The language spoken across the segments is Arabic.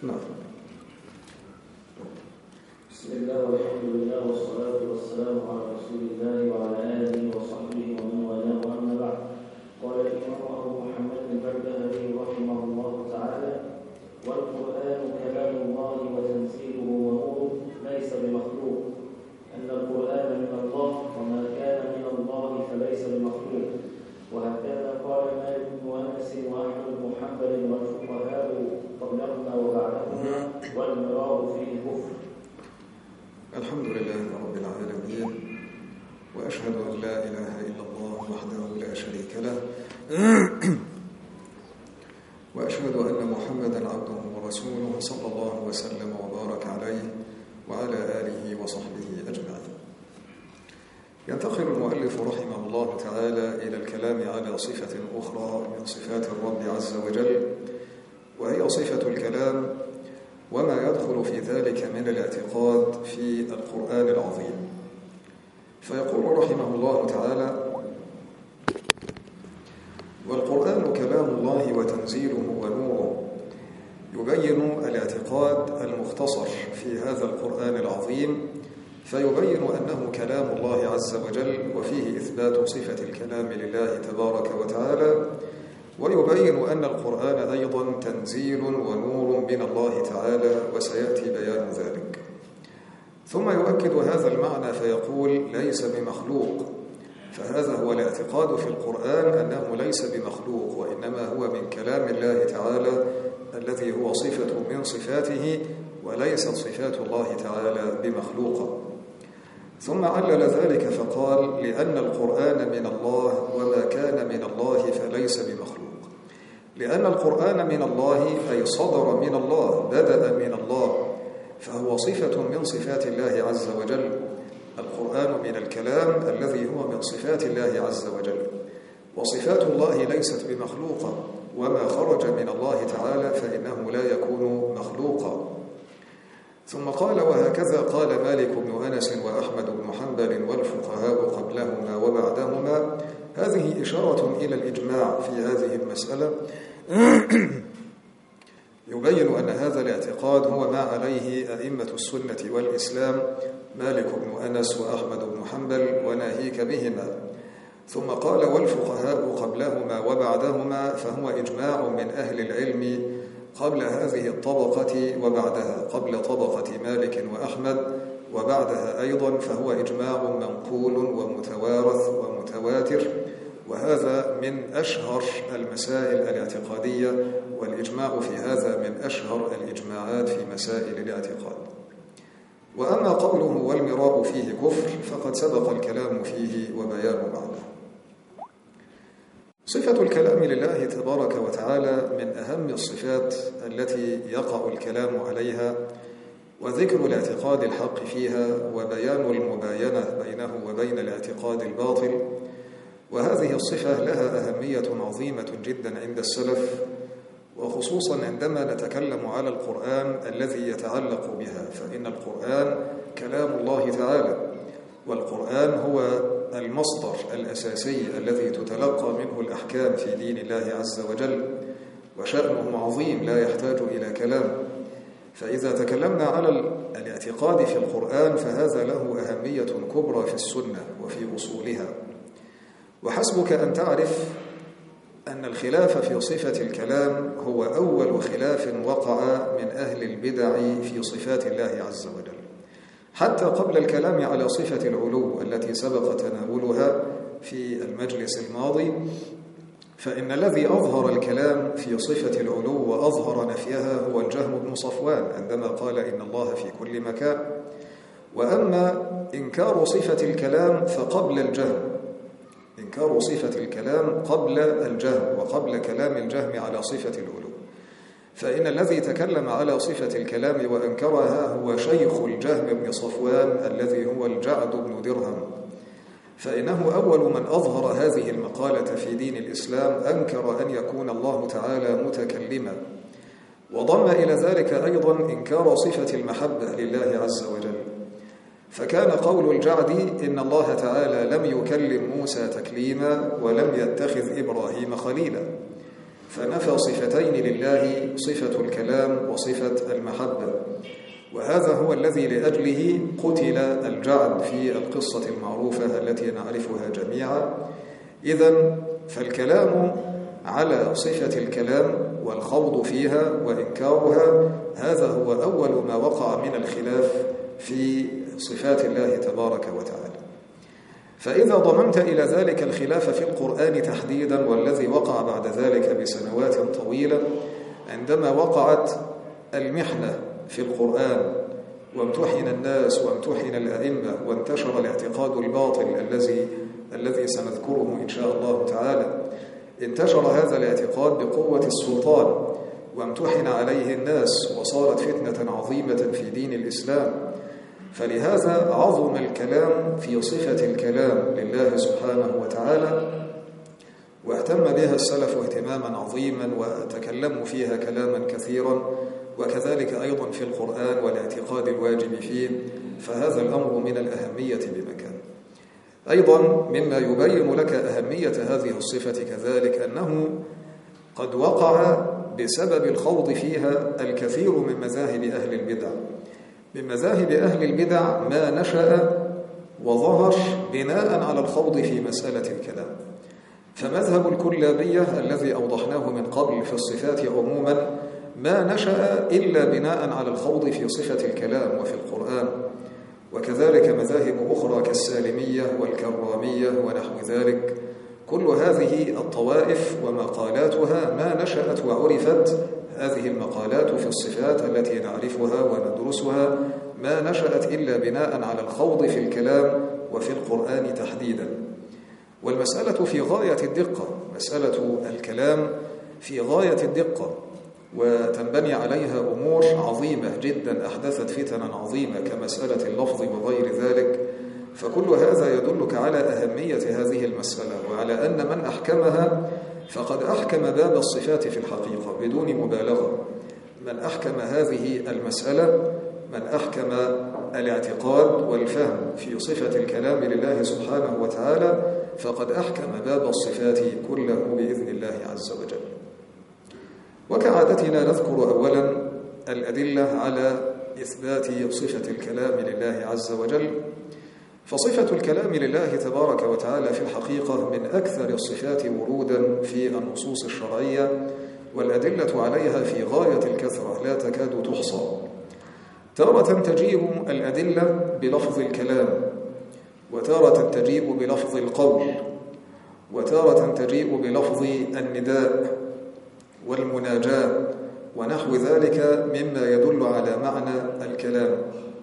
نعم. بسم الله والحمد لله والصلاة والسلام على رسول الله وعلى آله وصحبه ومن والاه أما بعد. قال الإمام أبو محمد البربهاري رحمه الله تعالى: والقرآن كلام الله وتنزيله ونوره ليس بمخلوق، أن القرآن من الله وما كان من الله فليس بمخلوق. وهكذا قال مالك بن أنس وأحمد بن حنبل والفقهاء قبلهما وبعدهما، والمراد فيه كفر. الحمد لله رب العالمين، وأشهد أن لا إله إلا الله وحده لا شريك له، وأشهد أن محمدا عبده ورسوله صلى الله وسلم وبارك عليه وعلى آله وصحبه أجمعين. ينتقل المؤلف رحمه الله تعالى إلى الكلام على صفة أخرى من صفات الرب عز وجل، وهي صفة الكلام وما يدخل في ذلك من الاعتقاد في القرآن العظيم. فيقول رحمه الله تعالى: والقرآن كلام الله وتنزيله ونوره، يبين الاعتقاد المختصر في هذا القرآن العظيم، فيبين أنه كلام الله عز وجل وفيه إثبات صفة الكلام لله تبارك وتعالى، ويبين أن القرآن أيضا تنزيل ونور من الله تعالى، وسيأتي بيان ذلك. ثم يؤكد هذا المعنى فيقول: ليس بمخلوق. فهذا هو الاعتقاد في القرآن، أنه ليس بمخلوق، وإنما هو من كلام الله تعالى الذي هو صفة من صفاته، وليست صفات الله تعالى بمخلوقة. ثم علل ذلك فقال: لأن القرآن من الله وما كان من الله فليس بمخلوق. لأن القرآن من الله أي صدر من الله، بدأ من الله، فهو صفة من صفات الله عز وجل. القرآن من الكلام الذي هو من صفات الله عز وجل، وصفات الله ليست بمخلوقة، وما خرج من الله تعالى فإنه لا يكون مخلوقا. ثم قال: وهكذا قال مالك بن أنس وأحمد بن حنبل والفقهاء قبلهما وبعدهما. هذه إشارة إلى الإجماع في هذه المسألة، يبين أن هذا الاعتقاد هو ما عليه أئمة السنة والإسلام، مالك بن أنس وأحمد بن حنبل وناهيك بهما. ثم قال: والفقهاء قبلهما وبعدهما، فهو إجماع من أهل العلم قبل هذه الطبقة وبعدها، قبل طبقة مالك وأحمد وبعدها أيضا، فهو إجماع منقول ومتوارث ومتواتر، وهذا من أشهر المسائل الاعتقادية، والإجماع في هذا من أشهر الإجماعات في مسائل الاعتقاد. وأما قوله والمراء فيه كفر فقد سبق الكلام فيه وبيان معناه. صفة الكلام لله تبارك وتعالى من أهم الصفات التي يقع الكلام عليها، وذكر الاعتقاد الحق فيها، وبيان المباينة بينه وبين الاعتقاد الباطل. وهذه الصفة لها أهمية عظيمة جدا عند السلف، وخصوصا عندما نتكلم على القرآن الذي يتعلق بها، فإن القرآن كلام الله تعالى، والقرآن هو المصدر الأساسي الذي تتلقى منه الأحكام في دين الله عز وجل، وشأنه عظيم لا يحتاج إلى كلام. فإذا تكلمنا على الاعتقاد في القرآن فهذا له أهمية كبرى في السنة وفي أصولها. وحسبك أن تعرف أن الخلاف في صفة الكلام هو أول خلاف وقع من أهل البدع في صفات الله عز وجل، حتى قبل الكلام على صفة العلو التي سبق تناولها في المجلس الماضي. فإن الذي أظهر الكلام في صفة العلو وأظهر نفيها هو الجهم بن صفوان عندما قال إن الله في كل مكان. وأما إنكار صفة الكلام فقبل الجهم، إنكار صفة الكلام قبل الجهم وقبل كلام الجهم على صفة العلو. فإن الذي تكلم على صفة الكلام وأنكرها هو شيخ الجهم بن صفوان الذي هو الجعد بن درهم، فإنه أول من أظهر هذه المقالة في دين الإسلام، أنكر أن يكون الله تعالى متكلما. وضم إلى ذلك أيضا إنكار صفة المحبة لله عز وجل، فكان قول الجعد إن الله تعالى لم يكلم موسى تكليما ولم يتخذ إبراهيم خليلا، فنفى صفتين لله، صفة الكلام وصفة المحبة، وهذا هو الذي لأجله قتل الجعد في القصة المعروفة التي نعرفها جميعا. إذن فالكلام على صفة الكلام والخوض فيها وإنكارها هذا هو أول ما وقع من الخلاف في صفات الله تبارك وتعالى. فإذا ضممت إلى ذلك الخلاف في القرآن تحديدا، والذي وقع بعد ذلك بسنوات طويلة عندما وقعت المحنة في القرآن وامتحن الناس وامتحن الأئمة وانتشر الاعتقاد الباطل الذي سنذكره إن شاء الله تعالى، انتشر هذا الاعتقاد بقوة السلطان وامتحن عليه الناس وصارت فتنة عظيمة في دين الإسلام. فلهذا عظم الكلام في صفة الكلام لله سبحانه وتعالى، واهتم بها السلف اهتماما عظيما وتكلموا فيها كلاما كثيرا، وكذلك أيضا في القرآن والاعتقاد الواجب فيه، فهذا الأمر من الأهمية بمكان. أيضا مما يبين لك أهمية هذه الصفة كذلك أنه قد وقع بسبب الخوض فيها الكثير من مذاهب أهل البدع. من مذاهب أهل البدع ما نشأ وظهر بناء على الخوض في مسألة الكلام. فمذهب الكلابية الذي أوضحناه من قبل في الصفات عموما ما نشأ إلا بناء على الخوض في صفة الكلام وفي القرآن، وكذلك مذاهب أخرى كالسالمية والكرامية ونحو ذلك. كل هذه الطوائف ومقالاتها ما نشأت وعرفت هذه المقالات في الصفات التي نعرفها وندرسها ما نشأت إلا بناء على الخوض في الكلام وفي القرآن تحديدا. والمسألة في غاية الدقة، مسألة الكلام في غاية الدقة، وتنبني عليها أمور عظيمة جدا أحدثت فتنا عظيمة كمسألة اللفظ وغير ذلك. فكل هذا يدلك على أهمية هذه المسألة، وعلى أن من أحكمها فقد أحكم باب الصفات في الحقيقة بدون مبالغة. من أحكم هذه المسألة، من أحكم الاعتقاد والفهم في صفة الكلام لله سبحانه وتعالى، فقد أحكم باب الصفات كله بإذن الله عز وجل. وكعادتنا نذكر أولا الأدلة على إثبات صفة الكلام لله عز وجل. فصفة الكلام لله تبارك وتعالى في الحقيقة من أكثر الصفات ورودا في النصوص الشرعية، والأدلة عليها في غاية الكثرة لا تكاد تحصى. تارة تجيء الأدلة بلفظ الكلام، وتارة تجيء بلفظ القول، وتارة تجيء بلفظ النداء والمناجاة ونحو ذلك مما يدل على معنى الكلام.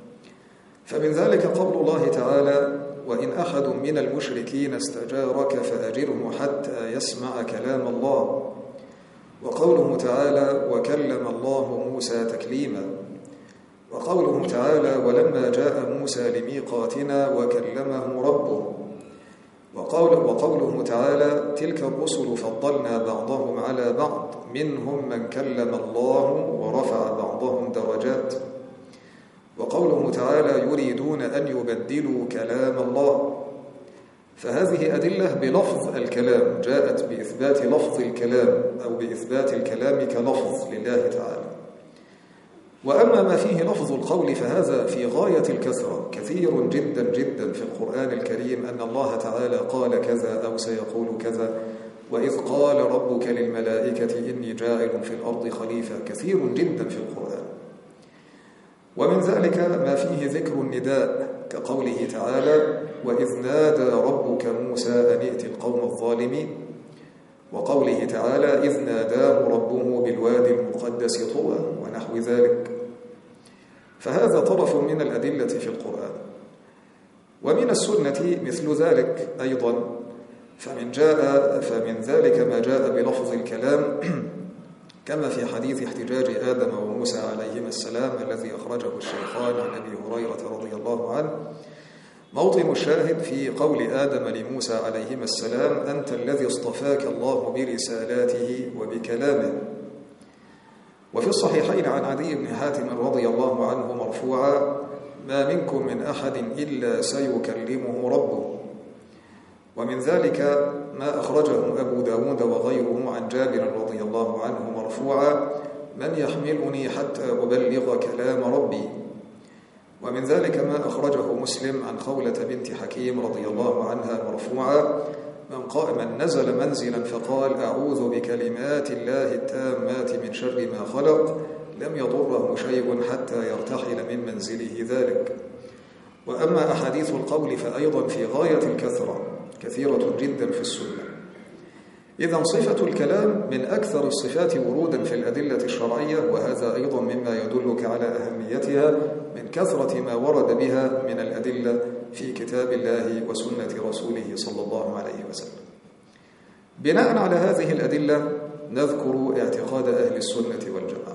فمن ذلك قول الله تعالى: وإن أحد من المشركين استجارك فأجره حتى يسمع كلام الله. وقوله تعالى: وكلم الله موسى تكليما. وقوله تعالى: ولما جاء موسى لميقاتنا وكلمه ربه. وقوله تعالى: تلك الرسل فضلنا بعضهم على بعض منهم من كلم الله ورفع بعضهم درجات. وقوله تعالى: يريدون أن يبدلوا كلام الله. فهذه أدلة بلفظ الكلام، جاءت بإثبات لفظ الكلام أو بإثبات الكلام كلفظ لله تعالى. وأما ما فيه لفظ القول فهذا في غاية الكثرة، كثير جدا جدا في القرآن الكريم أن الله تعالى قال كذا أو سيقول كذا، وإذ قال ربك للملائكة إني جاعل في الأرض خليفة، كثير جدا في القرآن. ومن ذلك ما فيه ذكر النداء كقوله تعالى: وإذ نادى ربك موسى أن ائت القوم الظالمين. وقوله تعالى: إذ ناداه ربه بالوادي المقدس طوى ونحو ذلك. فهذا طرف من الأدلة في القرآن. ومن السنة مثل ذلك أيضا، فمن ذلك ما جاء بلفظ الكلام كما في حديث احتجاج آدم وموسى عليهما السلام الذي أخرجه الشيخان عن أبي هريرة رضي الله عنه. موطن الشاهد في قول آدم لموسى عليهما السلام: أنت الذي اصطفاك الله برسالاته وبكلامه. وفي الصحيحين عن عدي بن حاتم رضي الله عنه مرفوعا: ما منكم من أحد إلا سيكلمه ربه. ومن ذلك ما أخرجه أبو داود وغيره عن جابر رضي الله عنه مرفوعا: من يحملني حتى أبلغ كلام ربي. ومن ذلك ما أخرجه مسلم عن خولة بنت حكيم رضي الله عنها مرفوعا: من نزل منزلا فقال: أعوذ بكلمات الله التامات من شر ما خلق، لم يضره شيء حتى يرتحل من منزله ذلك. وأما أحاديث القول فأيضا في غاية الكثرة، كثيرة جدا في السنة. إذن صفة الكلام من أكثر الصفات ورودا في الأدلة الشرعية، وهذا أيضا مما يدلك على أهميتها من كثرة ما ورد بها من الأدلة في كتاب الله وسنة رسوله صلى الله عليه وسلم. بناء على هذه الأدلة نذكر اعتقاد أهل السنة والجماعة.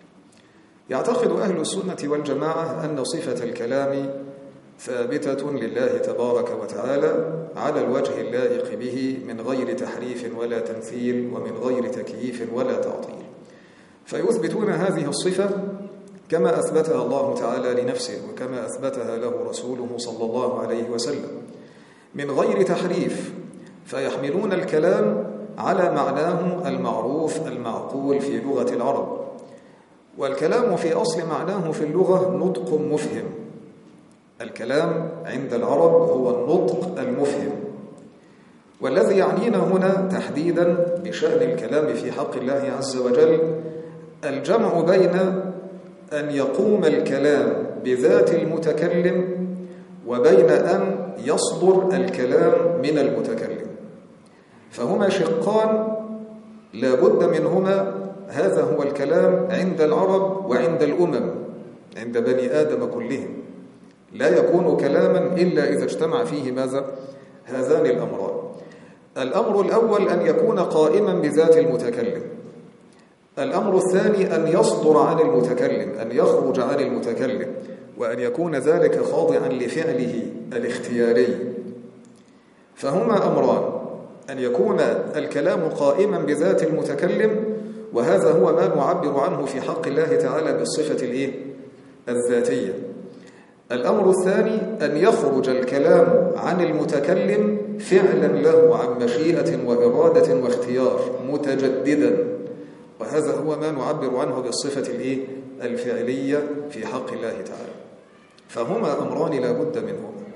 يعتقد أهل السنة والجماعة أن صفة الكلام ثابتة لله تبارك وتعالى على الوجه اللائق به من غير تحريف ولا تمثيل ومن غير تكييف ولا تعطيل، فيثبتون هذه الصفة كما أثبتها الله تعالى لنفسه وكما أثبتها له رسوله صلى الله عليه وسلم من غير تحريف، فيحملون الكلام على معناه المعروف المعقول في لغة العرب. والكلام في أصل معناه في اللغة نطق مفهم. الكلام عند العرب هو النطق المفهم. والذي يعنينا هنا تحديدا بشأن الكلام في حق الله عز وجل الجمع بين أن يقوم الكلام بذات المتكلم وبين أن يصدر الكلام من المتكلم، فهما شقان لا بد منهما. هذا هو الكلام عند العرب وعند الأمم، عند بني آدم كلهم لا يكون كلاما إلا إذا اجتمع فيه ماذا؟ هذان الأمران. الأمر الأول أن يكون قائما بذات المتكلم. الأمر الثاني أن يصدر عن المتكلم، أن يخرج عن المتكلم، وأن يكون ذلك خاضعا لفعله الاختياري. فهما أمران: أن يكون الكلام قائما بذات المتكلم، وهذا هو ما نعبر عنه في حق الله تعالى بالصفة الذاتية. الأمر الثاني أن يخرج الكلام عن المتكلم فعلا له عن مشيئة وإرادة واختيار متجددا، وهذا هو ما نعبر عنه بالصفة الفعلية في حق الله تعالى. فهما أمران لا بد منهما.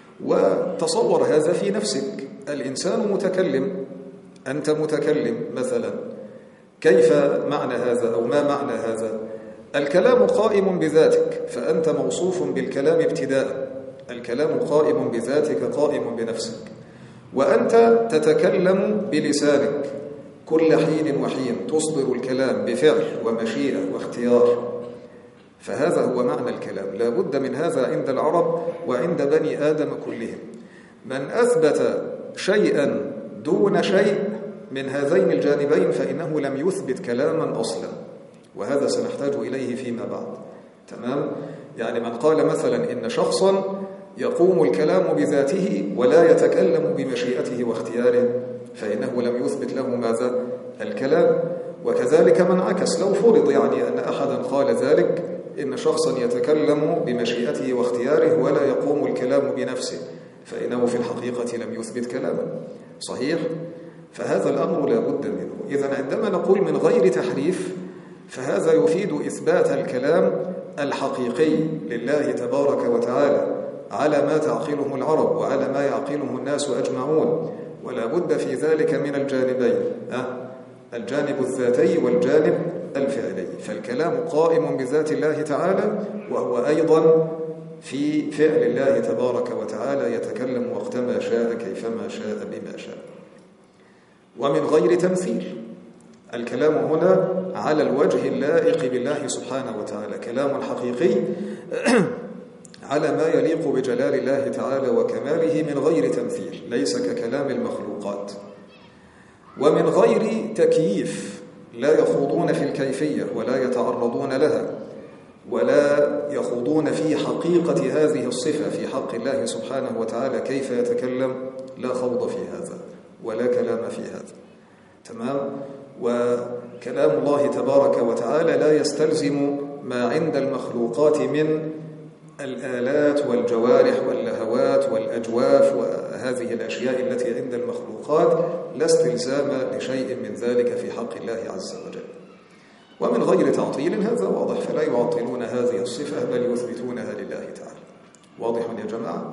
وتصور هذا في نفسك، الإنسان متكلم، أنت متكلم مثلا، كيف معنى هذا أو ما معنى هذا؟ الكلام قائم بذاتك، فأنت موصوف بالكلام ابتداء. الكلام قائم بذاتك، قائم بنفسك، وأنت تتكلم بلسانك كل حين وحين، تصدر الكلام بفعل ومشيئة واختيار. فهذا هو معنى الكلام، لا بد من هذا عند العرب وعند بني آدم كلهم. من أثبت شيئا دون شيء من هذين الجانبين فإنه لم يثبت كلاما أصلا، وهذا سنحتاج إليه فيما بعد. تمام؟ يعني من قال مثلا إن شخصا يقوم الكلام بذاته ولا يتكلم بمشيئته واختياره فإنه لم يثبت له ماذا؟ الكلام. وكذلك من عكس، لو فرض يعني أن أحدا قال ذلك، إن شخصا يتكلم بمشيئته واختياره ولا يقوم الكلام بنفسه فإنه في الحقيقة لم يثبت كلاما. صحيح؟ فهذا الأمر لا بد منه. إذن عندما نقول من غير تحريف فهذا يفيد إثبات الكلام الحقيقي لله تبارك وتعالى على ما تعقله العرب وعلى ما يعقله الناس أجمعون، ولا بد في ذلك من الجانبين، الجانب الذاتي والجانب الفعلي. فالكلام قائم بذات الله تعالى، وهو أيضا في فعل الله تبارك وتعالى، يتكلم وقتما شاء كيفما شاء بما شاء. ومن غير تمثيل، الكلام هنا على الوجه اللائق بالله سبحانه وتعالى، كلام حقيقي على ما يليق بجلال الله تعالى وكماله من غير تمثيل، ليس ككلام المخلوقات. ومن غير تكييف، لا يخوضون في الكيفية ولا يتعرضون لها ولا يخوضون في حقيقة هذه الصفة في حق الله سبحانه وتعالى، كيف يتكلم، لا خوض في هذا ولا كلام في هذا. تمام؟ وكلام الله تبارك وتعالى لا يستلزم ما عند المخلوقات من الآلات والجوارح واللهوات والأجواف وهذه الأشياء التي عند المخلوقات لا استلزام لشيء من ذلك في حق الله عز وجل. ومن غير تعطيل هذا واضح، فلا يعطلون هذه الصفة بل يثبتونها لله تعالى. واضح يا جماعة؟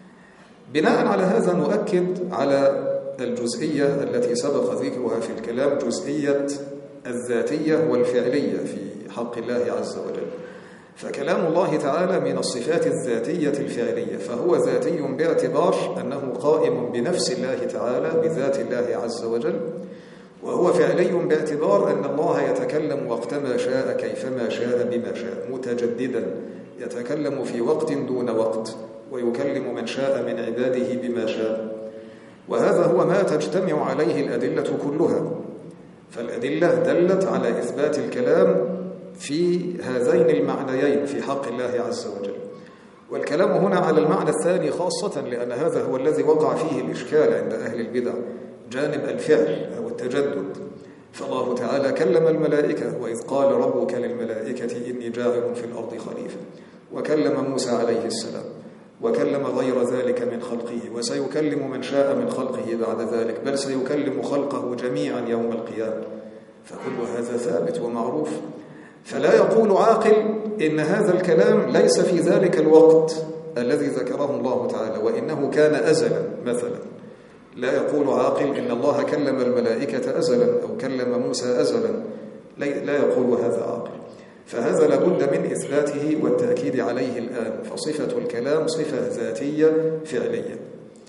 بناء على هذا نؤكد على الجزئية التي سبق ذكرها في الكلام، جزئية الذاتية والفعلية في حق الله عز وجل. فكلام الله تعالى من الصفات الذاتية الفعلية، فهو ذاتي باعتبار أنه قائم بنفس الله تعالى بذات الله عز وجل، وهو فعلي باعتبار أن الله يتكلم وقتما شاء كيفما شاء بما شاء متجددا، يتكلم في وقت دون وقت ويكلم من شاء من عباده بما شاء. وهذا هو ما تجتمع عليه الأدلة كلها. فالأدلة دلت على إثبات الكلام في هذين المعنيين في حق الله عز وجل. والكلام هنا على المعنى الثاني خاصة، لأن هذا هو الذي وقع فيه الإشكال عند أهل البدع، جانب الفعل أو التجدد. فالله تعالى كلم الملائكة، وإذ قال ربك للملائكة إني جاعل في الأرض خليفة، وكلم موسى عليه السلام، وكلم غير ذلك من خلقه، وسيكلم من شاء من خلقه بعد ذلك، بل سيكلم خلقه جميعا يوم القيامة. فكل هذا ثابت ومعروف. فلا يقول عاقل إن هذا الكلام ليس في ذلك الوقت الذي ذكره الله تعالى وإنه كان أزلا مثلا. لا يقول عاقل إن الله كلم الملائكة أزلا أو كلم موسى أزلا، لا يقول هذا عاقل. فهذا لابد من إثباته والتأكيد عليه الآن. فصفة الكلام صفة ذاتية فعلية.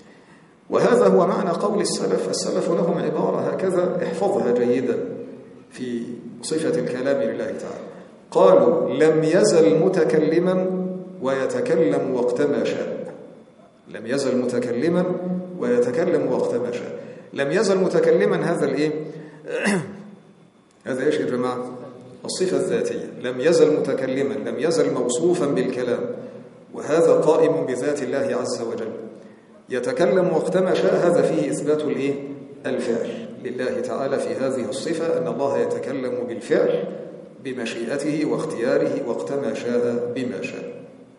وهذا هو معنى قول السلف. السلف لهم عبارة هكذا، احفظها جيدا في صفة الكلام لله تعالى. قالوا لم يزل متكلما ويتكلم وقتما شاء. لم يزل متكلما ويتكلم وقتما شاء. لم يزل متكلما هذا الايه؟ هذا ايش يا جماعة؟ الصفة الذاتية. لم يزل متكلما، لم يزل موصوفا بالكلام، وهذا قائم بذات الله عز وجل. يتكلم وقتما شاء، هذا فيه إثبات الايه؟ الفعل لله تعالى في هذه الصفة، أن الله يتكلم بالفعل بمشيئته واختياره وقتما شاء بما شاء.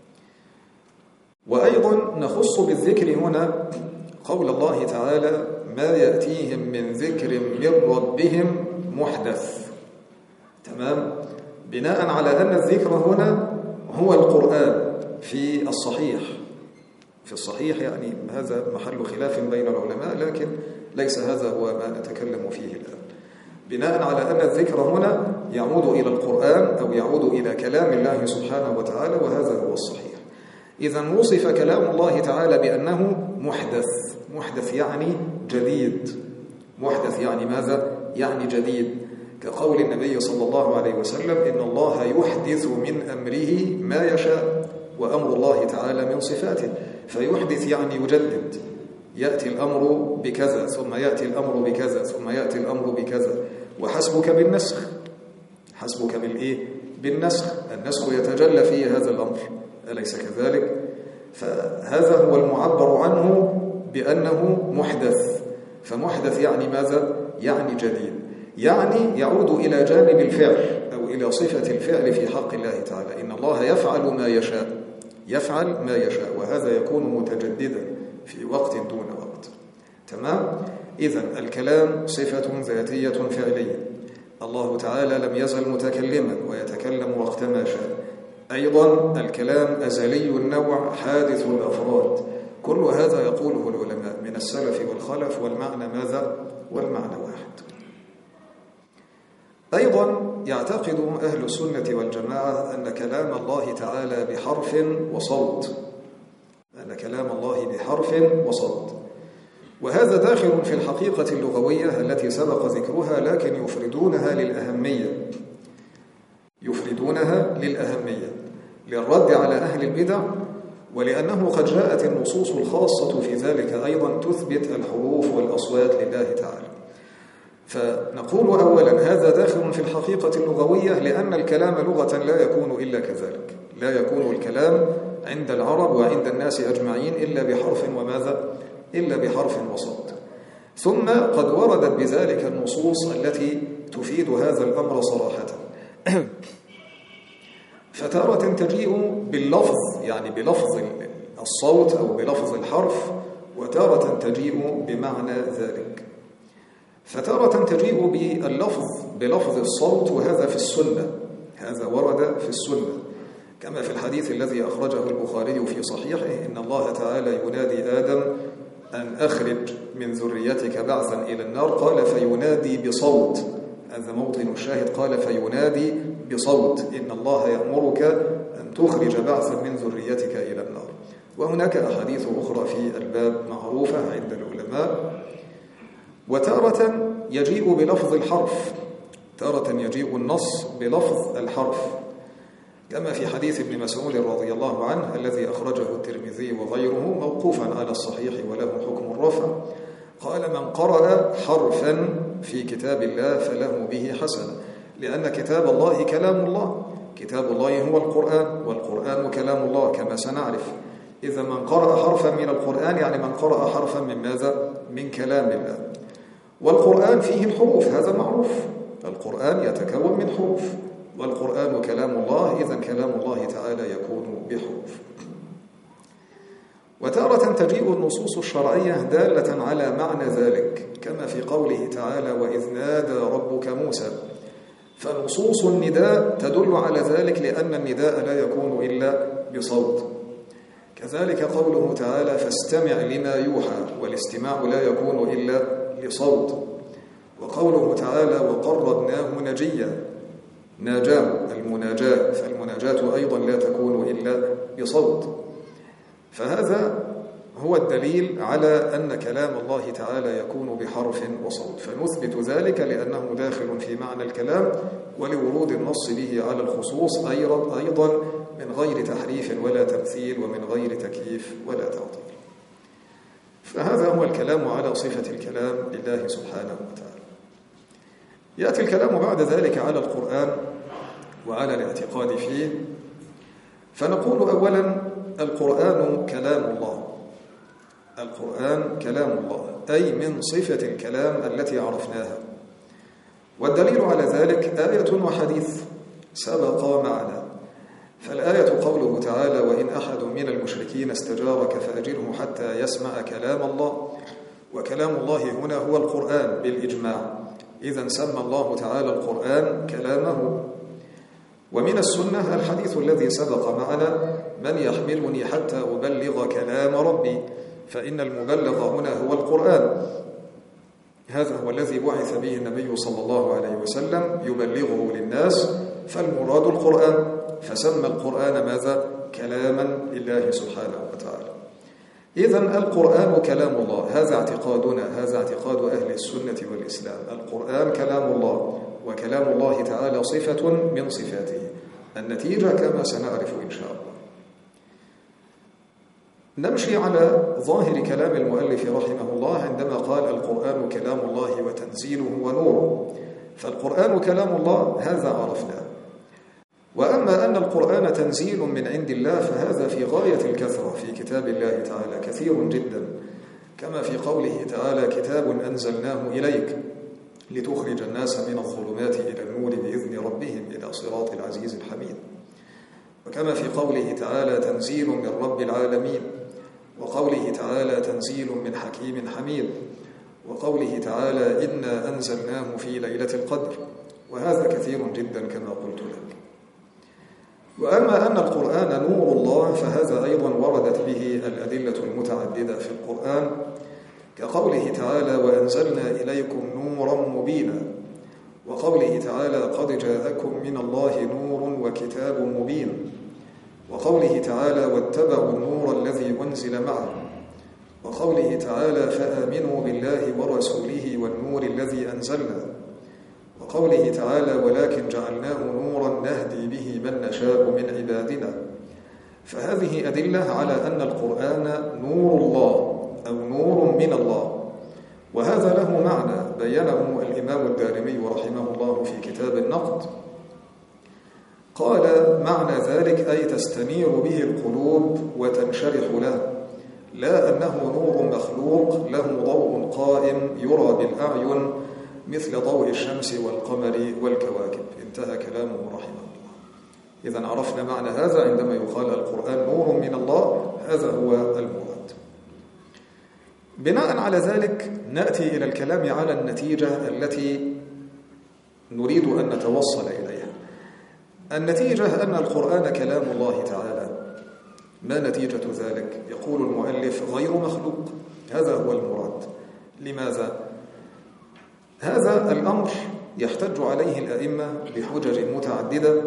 وأيضا نخص بالذكر هنا قول الله تعالى ما يأتيهم من ذكر من ربهم محدث. تمام؟ بناء على أن الذكر هنا هو القرآن في الصحيح. في الصحيح يعني هذا محل خلاف بين العلماء، لكن ليس هذا هو ما نتكلم فيه الآن. بناء على أن الذكر هنا يعود إلى القرآن أو يعود إلى كلام الله سبحانه وتعالى، وهذا هو الصحيح. إذن وصف كلام الله تعالى بأنه محدث. محدث يعني جديد. محدث يعني ماذا؟ يعني جديد. كقول النبي صلى الله عليه وسلم إن الله يحدث من أمره ما يشاء، وأمر الله تعالى من صفاته. فيحدث يعني يجدد. يأتي الأمر بكذا ثم يأتي الأمر بكذا ثم يأتي الأمر بكذا. وحسبك بالنسخ. حسبك بالإيه؟ بالنسخ. النسخ يتجلى فيه هذا الأمر، أليس كذلك؟ فهذا هو المعبر عنه بأنه محدث. فمحدث يعني ماذا؟ يعني جديد، يعني يعود إلى جانب الفعل أو إلى صفة الفعل في حق الله تعالى. إن الله يفعل ما يشاء، يفعل ما يشاء، وهذا يكون متجددا في وقت دون وقت. تمام؟ إذن الكلام صفة ذاتية فعلية. الله تعالى لم يزل متكلما ويتكلم وقتما شاء. أيضا الكلام أزلي النوع حادث الأفراد. كل هذا يقوله العلماء من السلف والخلف، والمعنى ماذا؟ والمعنى واحد. أيضا يعتقد أهل السنة والجماعة أن كلام الله تعالى بحرف وصوت. أن كلام الله بحرف وصوت، وهذا داخل في الحقيقة اللغوية التي سبق ذكرها، لكن يفردونها للأهمية. يفردونها للأهمية للرد على أهل البدع، ولأنه قد جاءت النصوص الخاصة في ذلك أيضا تثبت الحروف والأصوات لله تعالى. فنقول أولا هذا داخل في الحقيقة اللغوية، لأن الكلام لغة لا يكون إلا كذلك. لا يكون الكلام عند العرب وعند الناس أجمعين إلا بحرف وماذا؟ إلا بحرف وصوت. ثم قد وردت بذلك النصوص التي تفيد هذا الأمر صراحة. فتارة تجيء باللفظ يعني بلفظ الصوت أو بلفظ الحرف، وتارة تجيء بمعنى ذلك. فتارة تجيء باللفظ بلفظ الصوت، وهذا في السنة، هذا ورد في السنة، كما في الحديث الذي أخرجه البخاري في صحيحه: إن الله تعالى ينادي آدم أن أخرج من ذريتك بعثا إلى النار، قال فينادي بصوت، هذا موطن الشاهد، قال فينادي بصوت إن الله يأمرك أن تخرج بعثا من ذريتك إلى النار. وهناك أحاديث أخرى في الباب معروفة عند العلماء. وتارة يجيء بلفظ الحرف، تارة يجيء النص بلفظ الحرف، كما في حديث ابن مسعود رضي الله عنه الذي أخرجه الترمذي وغيره موقوفا على الصحيح وله حكم الرفع، قال: من قرأ حرفا في كتاب الله فله به حسنة، لأن كتاب الله كلام الله، كتاب الله هو القرآن، والقرآن كلام الله كما سنعرف. إذا من قرأ حرفا من القرآن يعني من قرأ حرفا من ماذا؟ من كلام الله. والقرآن فيه الحروف، هذا معروف، القرآن يتكون من حروف، والقرآن كلام الله، إذا كلام الله تعالى يكون بحروف. وتارة تجيء النصوص الشرعية دالة على معنى ذلك، كما في قوله تعالى: وإذ نادى ربك موسى، فنصوص النداء تدل على ذلك، لأن النداء لا يكون إلا بصوت. كذلك قوله تعالى: فاستمع لما يوحى، والاستماع لا يكون إلا بصوت. وقوله تعالى: وقربناه نجيا، ناجاه، المناجاة، فالمناجاة أيضا لا تكون إلا بصوت. فهذا هو الدليل على أن كلام الله تعالى يكون بحرف وصوت، فنثبت ذلك لأنه داخل في معنى الكلام، ولورود النص به على الخصوص أيضا من غير تحريف ولا تمثيل، ومن غير تكييف ولا تعطيل. فهذا هو الكلام على صفة الكلام لله سبحانه وتعالى. يأتي الكلام بعد ذلك على القرآن وعلى الاعتقاد فيه، فنقول أولا: القرآن كلام الله، القرآن كلام الله، أي من صفة الكلام التي عرفناها. والدليل على ذلك آية وحديث سبق معنا. فالآية قوله تعالى: وإن أحد من المشركين استجارك فأجره حتى يسمع كلام الله، وكلام الله هنا هو القرآن بالإجماع، إذن سمى الله تعالى القرآن كلامه. ومن السنة الحديث الذي سبق معنا: من يحملني حتى أبلغ كلام ربي، فإن المبلغ هنا هو القرآن، هذا هو الذي بعث به النبي صلى الله عليه وسلم يبلغه للناس، فالمراد القرآن، فسمى القرآن ماذا؟ كلاما لله سبحانه وتعالى. إذن القرآن كلام الله، هذا اعتقادنا، هذا اعتقاد أهل السنة والإسلام، القرآن كلام الله، وكلام الله تعالى صفة من صفاته. النتيجة كما سنعرف إن شاء الله. نمشي على ظاهر كلام المؤلف رحمه الله عندما قال: القرآن كلام الله وتنزيله ونوره. فالقرآن كلام الله هذا عرفناه. وأما أن القرآن تنزيل من عند الله فهذا في غاية الكثرة في كتاب الله تعالى، كثير جدا، كما في قوله تعالى: كتاب أنزلناه إليك لتخرج الناس من الظلمات إلى النور بإذن ربهم إلى صراط العزيز الحميد. وكما في قوله تعالى: تنزيل من رب العالمين. وقوله تعالى: تنزيل من حكيم حميد. وقوله تعالى: إنا أنزلناه في ليلة القدر. وهذا كثير جدا كما قلت لك. وأما أن القرآن نور الله فهذا أيضا وردت به الأدلة المتعددة في القرآن، كقوله تعالى: وأنزلنا إليكم نورا مبينا. وقوله تعالى: قد جاءكم من الله نور وكتاب مبين. وقوله تعالى: واتبعوا النور الذي أنزل معه. وقوله تعالى: فآمنوا بالله ورسوله والنور الذي أنزلنا. وقوله تعالى: ولكن جعلناه نورا نهدي به من نشاء من عبادنا. فهذه أدلة على أن القرآن نور الله أو نور من الله، وهذا له معنى بينه الإمام الدارمي رحمه الله في كتاب النقد. قال: معنى ذلك أي تستنير به القلوب وتنشرح له، لا أنه نور مخلوق له ضوء قائم يرى بالأعين مثل ضوء الشمس والقمر والكواكب. انتهى كلامه رحمه الله. إذن عرفنا معنى هذا عندما يقال القرآن نور من الله، هذا هو المراد. بناء على ذلك نأتي إلى الكلام على النتيجة التي نريد أن نتوصل إليها. النتيجة أن القرآن كلام الله تعالى. ما نتيجة ذلك؟ يقول المؤلف غير مخلوق، هذا هو المراد. لماذا؟ هذا الأمر يحتج عليه الأئمة بحجج متعددة،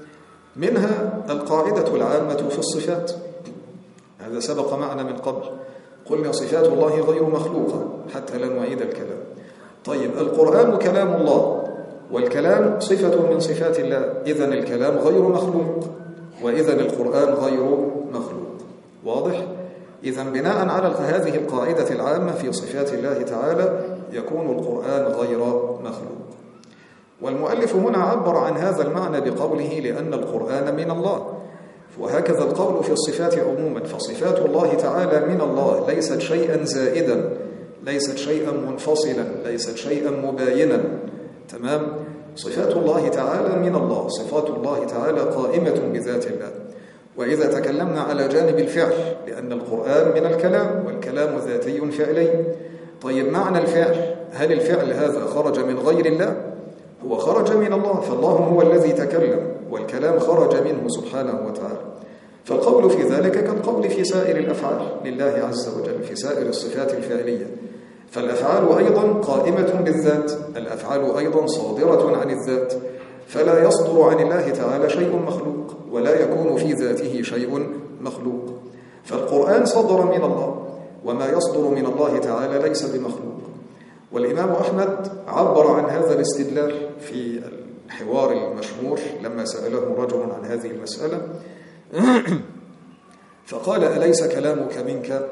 منها القاعدة العامة في الصفات، هذا سبق معنا من قبل، قلنا صفات الله غير مخلوقة حتى لا نعيد الكلام. طيب القرآن كلام الله، والكلام صفة من صفات الله، إذن الكلام غير مخلوق، وإذن القرآن غير مخلوق. واضح؟ إذن بناء على هذه القاعدة العامة في صفات الله تعالى يكون القرآن غير مخلوق. والمؤلف هنا عبر عن هذا المعنى بقوله لأن القرآن من الله، وهكذا القول في الصفات عموما، فصفات الله تعالى من الله، ليست شيئا زائدا، ليست شيئا منفصلا، ليست شيئا مباينا. تمام؟ صفات الله تعالى من الله، صفات الله تعالى قائمة بذات الله. وإذا تكلمنا على جانب الفعل، لأن القرآن من الكلام، والكلام ذاتي فعلي. طيب معنى الفعل، هل الفعل هذا خرج من غير الله؟ هو خرج من الله، فالله هو الذي تكلم، والكلام خرج منه سبحانه وتعالى. فالقول في ذلك كالقول في سائر الأفعال لله عز وجل، في سائر الصفات الفعلية. فالأفعال أيضا قائمة بالذات، الأفعال أيضا صادرة عن الذات، فلا يصدر عن الله تعالى شيء مخلوق، ولا يكون في ذاته شيء مخلوق. فالقرآن صدر من الله، وما يصدر من الله تعالى ليس بمخلوق. والإمام أحمد عبر عن هذا الاستدلال في الحوار المشهور لما سأله رجل عن هذه المسألة فقال أليس كلامك منك؟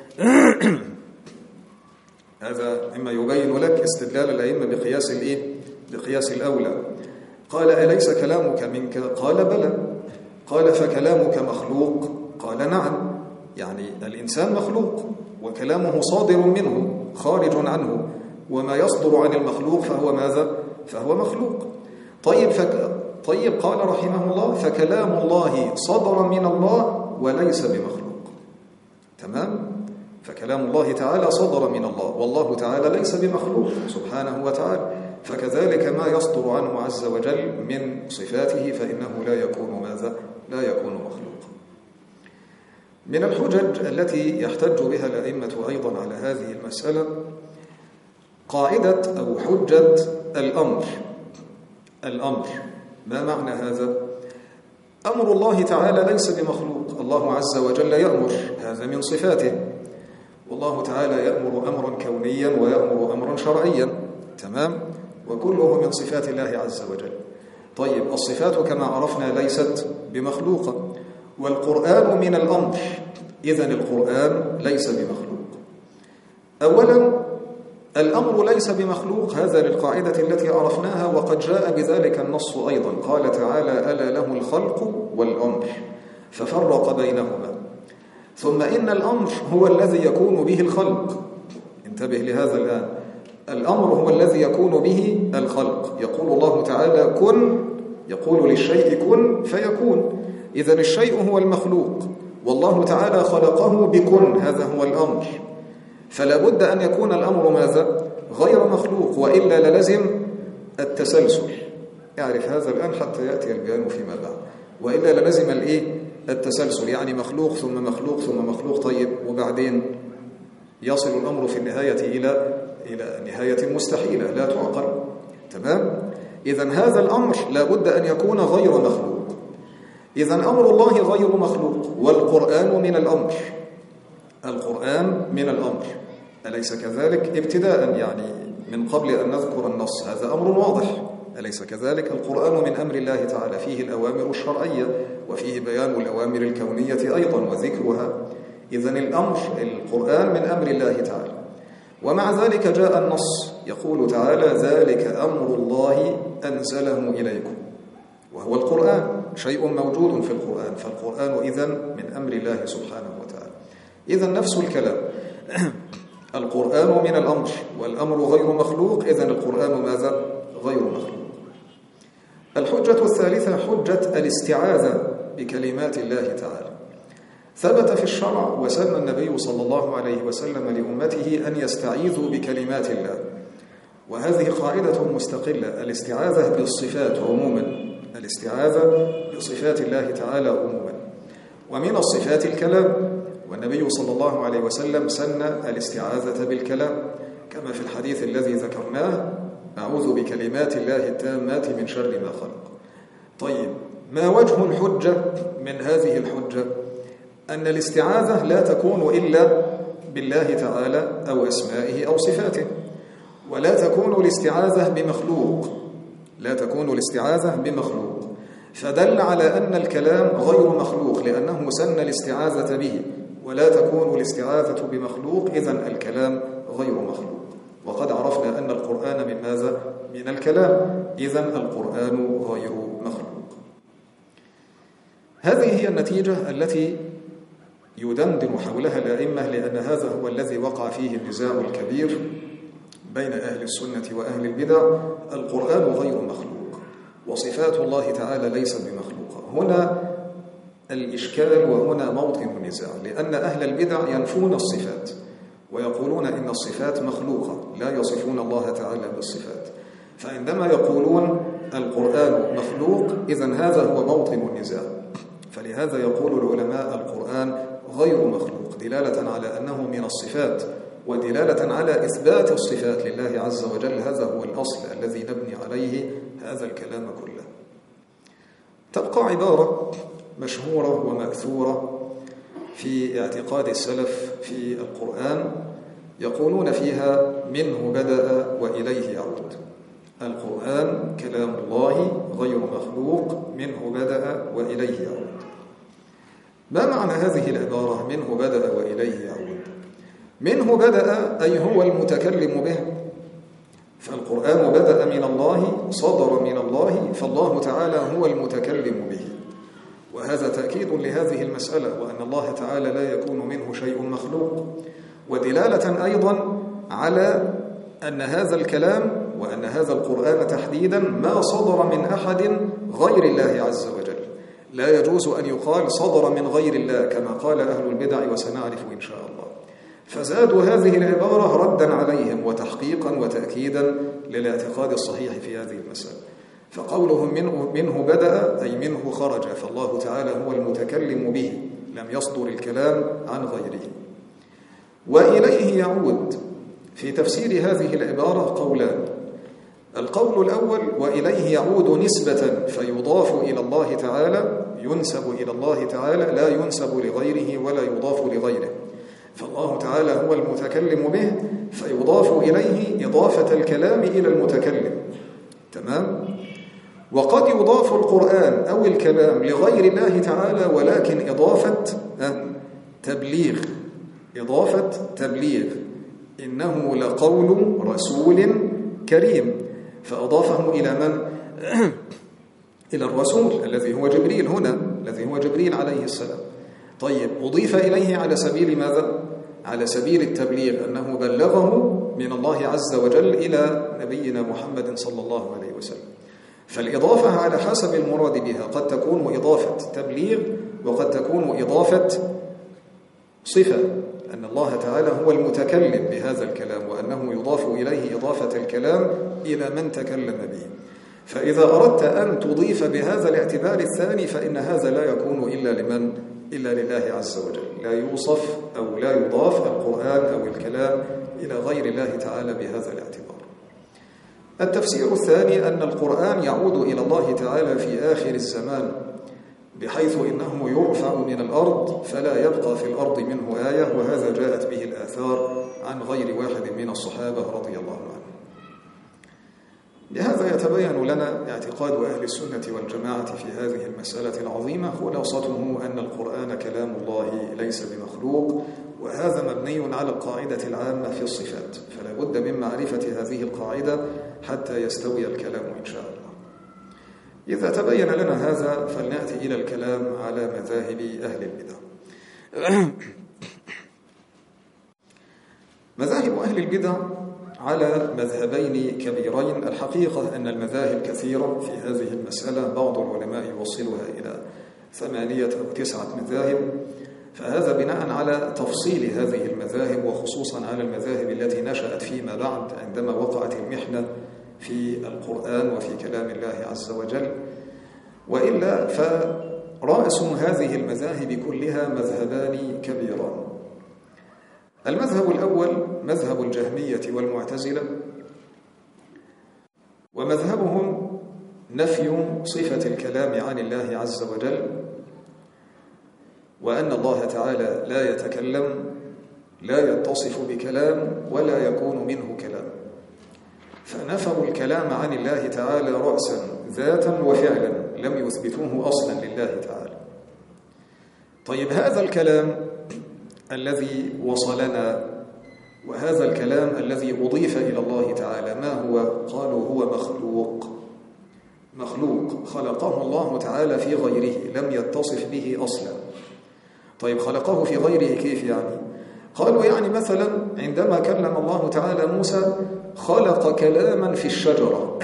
هذا مما يبين لك استدلال الأئمة بقياس الأولى. قال أليس كلامك منك؟ قال بلى. قال فكلامك مخلوق؟ قال نعم. يعني الإنسان مخلوق، وكلامه صادر منه خارج عنه، وما يصدر عن المخلوق فهو ماذا؟ فهو مخلوق. طيب قال رحمه الله فكلام الله صدر من الله وليس بمخلوق. تمام؟ فكلام الله تعالى صدر من الله، والله تعالى ليس بمخلوق سبحانه وتعالى. فكذلك ما يصدر عنه عز وجل من صفاته فإنه لا يكون ماذا؟ لا يكون مخلوقا. من الحجج التي يحتج بها الأئمة أيضا على هذه المسألة قاعدة أو حجة الأمر. ما معنى هذا؟ أمر الله تعالى ليس بمخلوق، الله عز وجل يأمر، هذا من صفاته، والله تعالى يأمر أمرا كونيا ويأمر أمرا شرعيا. تمام؟ وكله من صفات الله عز وجل. طيب الصفات كما عرفنا ليست بمخلوقة، والقرآن من الأمر، إذن القرآن ليس بمخلوق. أولا الأمر ليس بمخلوق، هذا للقاعدة التي عرفناها، وقد جاء بذلك النص أيضا، قال تعالى ألا له الخلق والأمر ففرق بينهما. ثم إن الأمر هو الذي يكون به الخلق، انتبه لهذا الآن، الأمر هو الذي يكون به الخلق. يقول الله تعالى كن، يقول للشيء كن فيكون، إذن الشيء هو المخلوق، والله تعالى خلقه بكن، هذا هو الأمر. فلا بد أن يكون الأمر ماذا؟ غير مخلوق، وإلا للزم التسلسل. اعرف هذا الآن حتى يأتي البيان فيما بعد. وإلا للزم التسلسل، يعني مخلوق ثم مخلوق ثم مخلوق. طيب وبعدين يصل الأمر في النهاية إلى نهاية مستحيلة لا تعقل. تمام؟ إذن هذا الأمر لا بد أن يكون غير مخلوق. إذن أمر الله غير مخلوق، والقرآن من الأمر. القرآن من الأمر، أليس كذلك؟ ابتداء يعني من قبل أن نذكر النص، هذا أمر واضح، أليس كذلك؟ القرآن من أمر الله تعالى، فيه الأوامر الشرعية، وفيه بيان الأوامر الكونية أيضا وذكرها. إذن القرآن من أمر الله تعالى. ومع ذلك جاء النص يقول تعالى ذلك أمر الله أنزله إليكم، وهو القرآن، شيء موجود في القرآن، فالقرآن إذن من أمر الله سبحانه وتعالى. إذن نفس الكلام، القرآن من الأمر، والأمر غير مخلوق، إذن القرآن ماذا؟ غير مخلوق. الحجة الثالثة حجة الاستعاذة بكلمات الله تعالى. ثبت في الشرع وسن النبي صلى الله عليه وسلم لأمته أن يستعيذوا بكلمات الله، وهذه قاعدة مستقلة، الاستعاذة بالصفات عموما، الاستعاذة بصفات الله تعالى عموما، ومن الصفات الكلام، والنبي صلى الله عليه وسلم سن الاستعاذة بالكلام كما في الحديث الذي ذكرناه: أعوذ بكلمات الله التامات من شر ما خلق. طيب، ما وجه الحجة من هذه الحجة؟ أن الاستعاذة لا تكون إلا بالله تعالى أو أسمائه أو صفاته، ولا تكون الاستعاذة بمخلوق، لا تكون الاستعاذة بمخلوق، فدل على أن الكلام غير مخلوق لأنه سن الاستعاذة به، ولا تكون الاستعاذة بمخلوق، إذن الكلام غير مخلوق. وقد عرفنا أن القرآن من ماذا؟ من الكلام، إذن القرآن غير مخلوق. هذه هي النتيجة التي يدندن حولها الأئمة، لأن هذا هو الذي وقع فيه النزاع الكبير بين أهل السنة وأهل البدع: القرآن غير مخلوق، وصفات الله تعالى ليست بمخلوقة. هنا الإشكال وهنا موطن النزاع، لأن أهل البدع ينفون الصفات ويقولون إن الصفات مخلوقة، لا يصفون الله تعالى بالصفات. فعندما يقولون القرآن مخلوق، إذن هذا هو موطن النزاع. فلهذا يقول العلماء القرآن غير مخلوق، دلالة على أنه من الصفات، ودلالة على إثبات الصفات لله عز وجل. هذا هو الأصل الذي نبني عليه هذا الكلام كله. تبقى عبارة مشهورة ومأثورة في اعتقاد السلف في القرآن، يقولون فيها: منه بدأ وإليه يعود. القرآن كلام الله غير مخلوق، منه بدأ وإليه يعود. ما معنى هذه العبارة منه بدأ وإليه يعود؟ منه بدأ أي هو المتكلم به، فالقرآن بدأ من الله، صدر من الله، فالله تعالى هو المتكلم به. وهذا تأكيد لهذه المسألة، وأن الله تعالى لا يكون منه شيء مخلوق، ودلالة أيضا على أن هذا الكلام وأن هذا القرآن تحديدا ما صدر من أحد غير الله عز وجل. لا يجوز أن يقال صدر من غير الله كما قال أهل البدع، وسنعرف إن شاء الله. فزادوا هذه العبارة ردا عليهم وتحقيقا وتأكيدا للاعتقاد الصحيح في هذه المسألة. فقولهم منه بدأ أي منه خرج، فالله تعالى هو المتكلم به، لم يصدر الكلام عن غيره. وإليه يعود، في تفسير هذه العبارة قولان: القول الأول: وإليه يعود نسبة، فيضاف إلى الله تعالى، ينسب إلى الله تعالى، لا ينسب لغيره ولا يضاف لغيره. فالله تعالى هو المتكلم به، فيضاف إليه إضافة الكلام إلى المتكلم. تمام؟ وقد يضاف القرآن أو الكلام لغير الله تعالى، ولكن إضافة تبليغ، إضافة تبليغ: إنه لقول رسول كريم، فأضافه إلى من؟ إلى الرسول الذي هو جبريل هنا، الذي هو جبريل عليه السلام. طيب، أضيف إليه على سبيل ماذا؟ على سبيل التبليغ، أنه بلغه من الله عز وجل إلى نبينا محمد صلى الله عليه وسلم. فالإضافة على حسب المراد بها، قد تكون إضافة تبليغ، وقد تكون إضافة صفة، أن الله تعالى هو المتكلم بهذا الكلام، وأنه يضاف إليه إضافة الكلام إلى من تكلم به. فإذا أردت أن تضيف بهذا الاعتبار الثاني، فإن هذا لا يكون إلا لمن؟ إلا لله عز وجل. لا يوصف أو لا يضاف القرآن أو الكلام إلى غير الله تعالى بهذا الاعتبار. التفسير الثاني أن القرآن يعود إلى الله تعالى في آخر الزمان، بحيث إنه يرفع من الأرض فلا يبقى في الأرض منه آية، وهذا جاءت به الآثار عن غير واحد من الصحابة رضي الله عنهم. بهذا يتبين لنا اعتقاد أهل السنة والجماعة في هذه المسألة العظيمة، خلاصته أن القرآن كلام الله ليس بمخلوق، وهذا مبني على القاعدة العامة في الصفات، فلا بد من معرفة هذه القاعدة حتى يستوي الكلام إن شاء الله. إذا تبين لنا هذا، فلنأتي إلى الكلام على مذاهب أهل البدع. مذاهب أهل البدع على مذهبين كبيرين. الحقيقة أن المذاهب كثيرة في هذه المسألة، بعض العلماء يوصلها إلى 8 أو 9 مذاهب، فهذا بناء على تفصيل هذه المذاهب، وخصوصا على المذاهب التي نشأت فيما بعد عندما وقعت المحنة في القرآن وفي كلام الله عز وجل. وإلا فرأس هذه المذاهب كلها مذهبان كبيران. المذهب الأول مذهب الجهمية والمعتزلة، ومذهبهم نفي صفة الكلام عن الله عز وجل، وأن الله تعالى لا يتكلم، لا يتصف بكلام ولا يكون منه كلام، فنفوا الكلام عن الله تعالى رأسا ذاتا وفعلا، لم يثبتوه أصلا لله تعالى. طيب هذا الكلام الذي وصلنا وهذا الكلام الذي أضيف إلى الله تعالى ما هو؟ قالوا هو مخلوق خلقه الله تعالى في غيره، لم يتصف به أصلا. طيب خلقه في غيره كيف يعني؟ قالوا يعني مثلا عندما كلم الله تعالى موسى خلق كلاما في الشجرة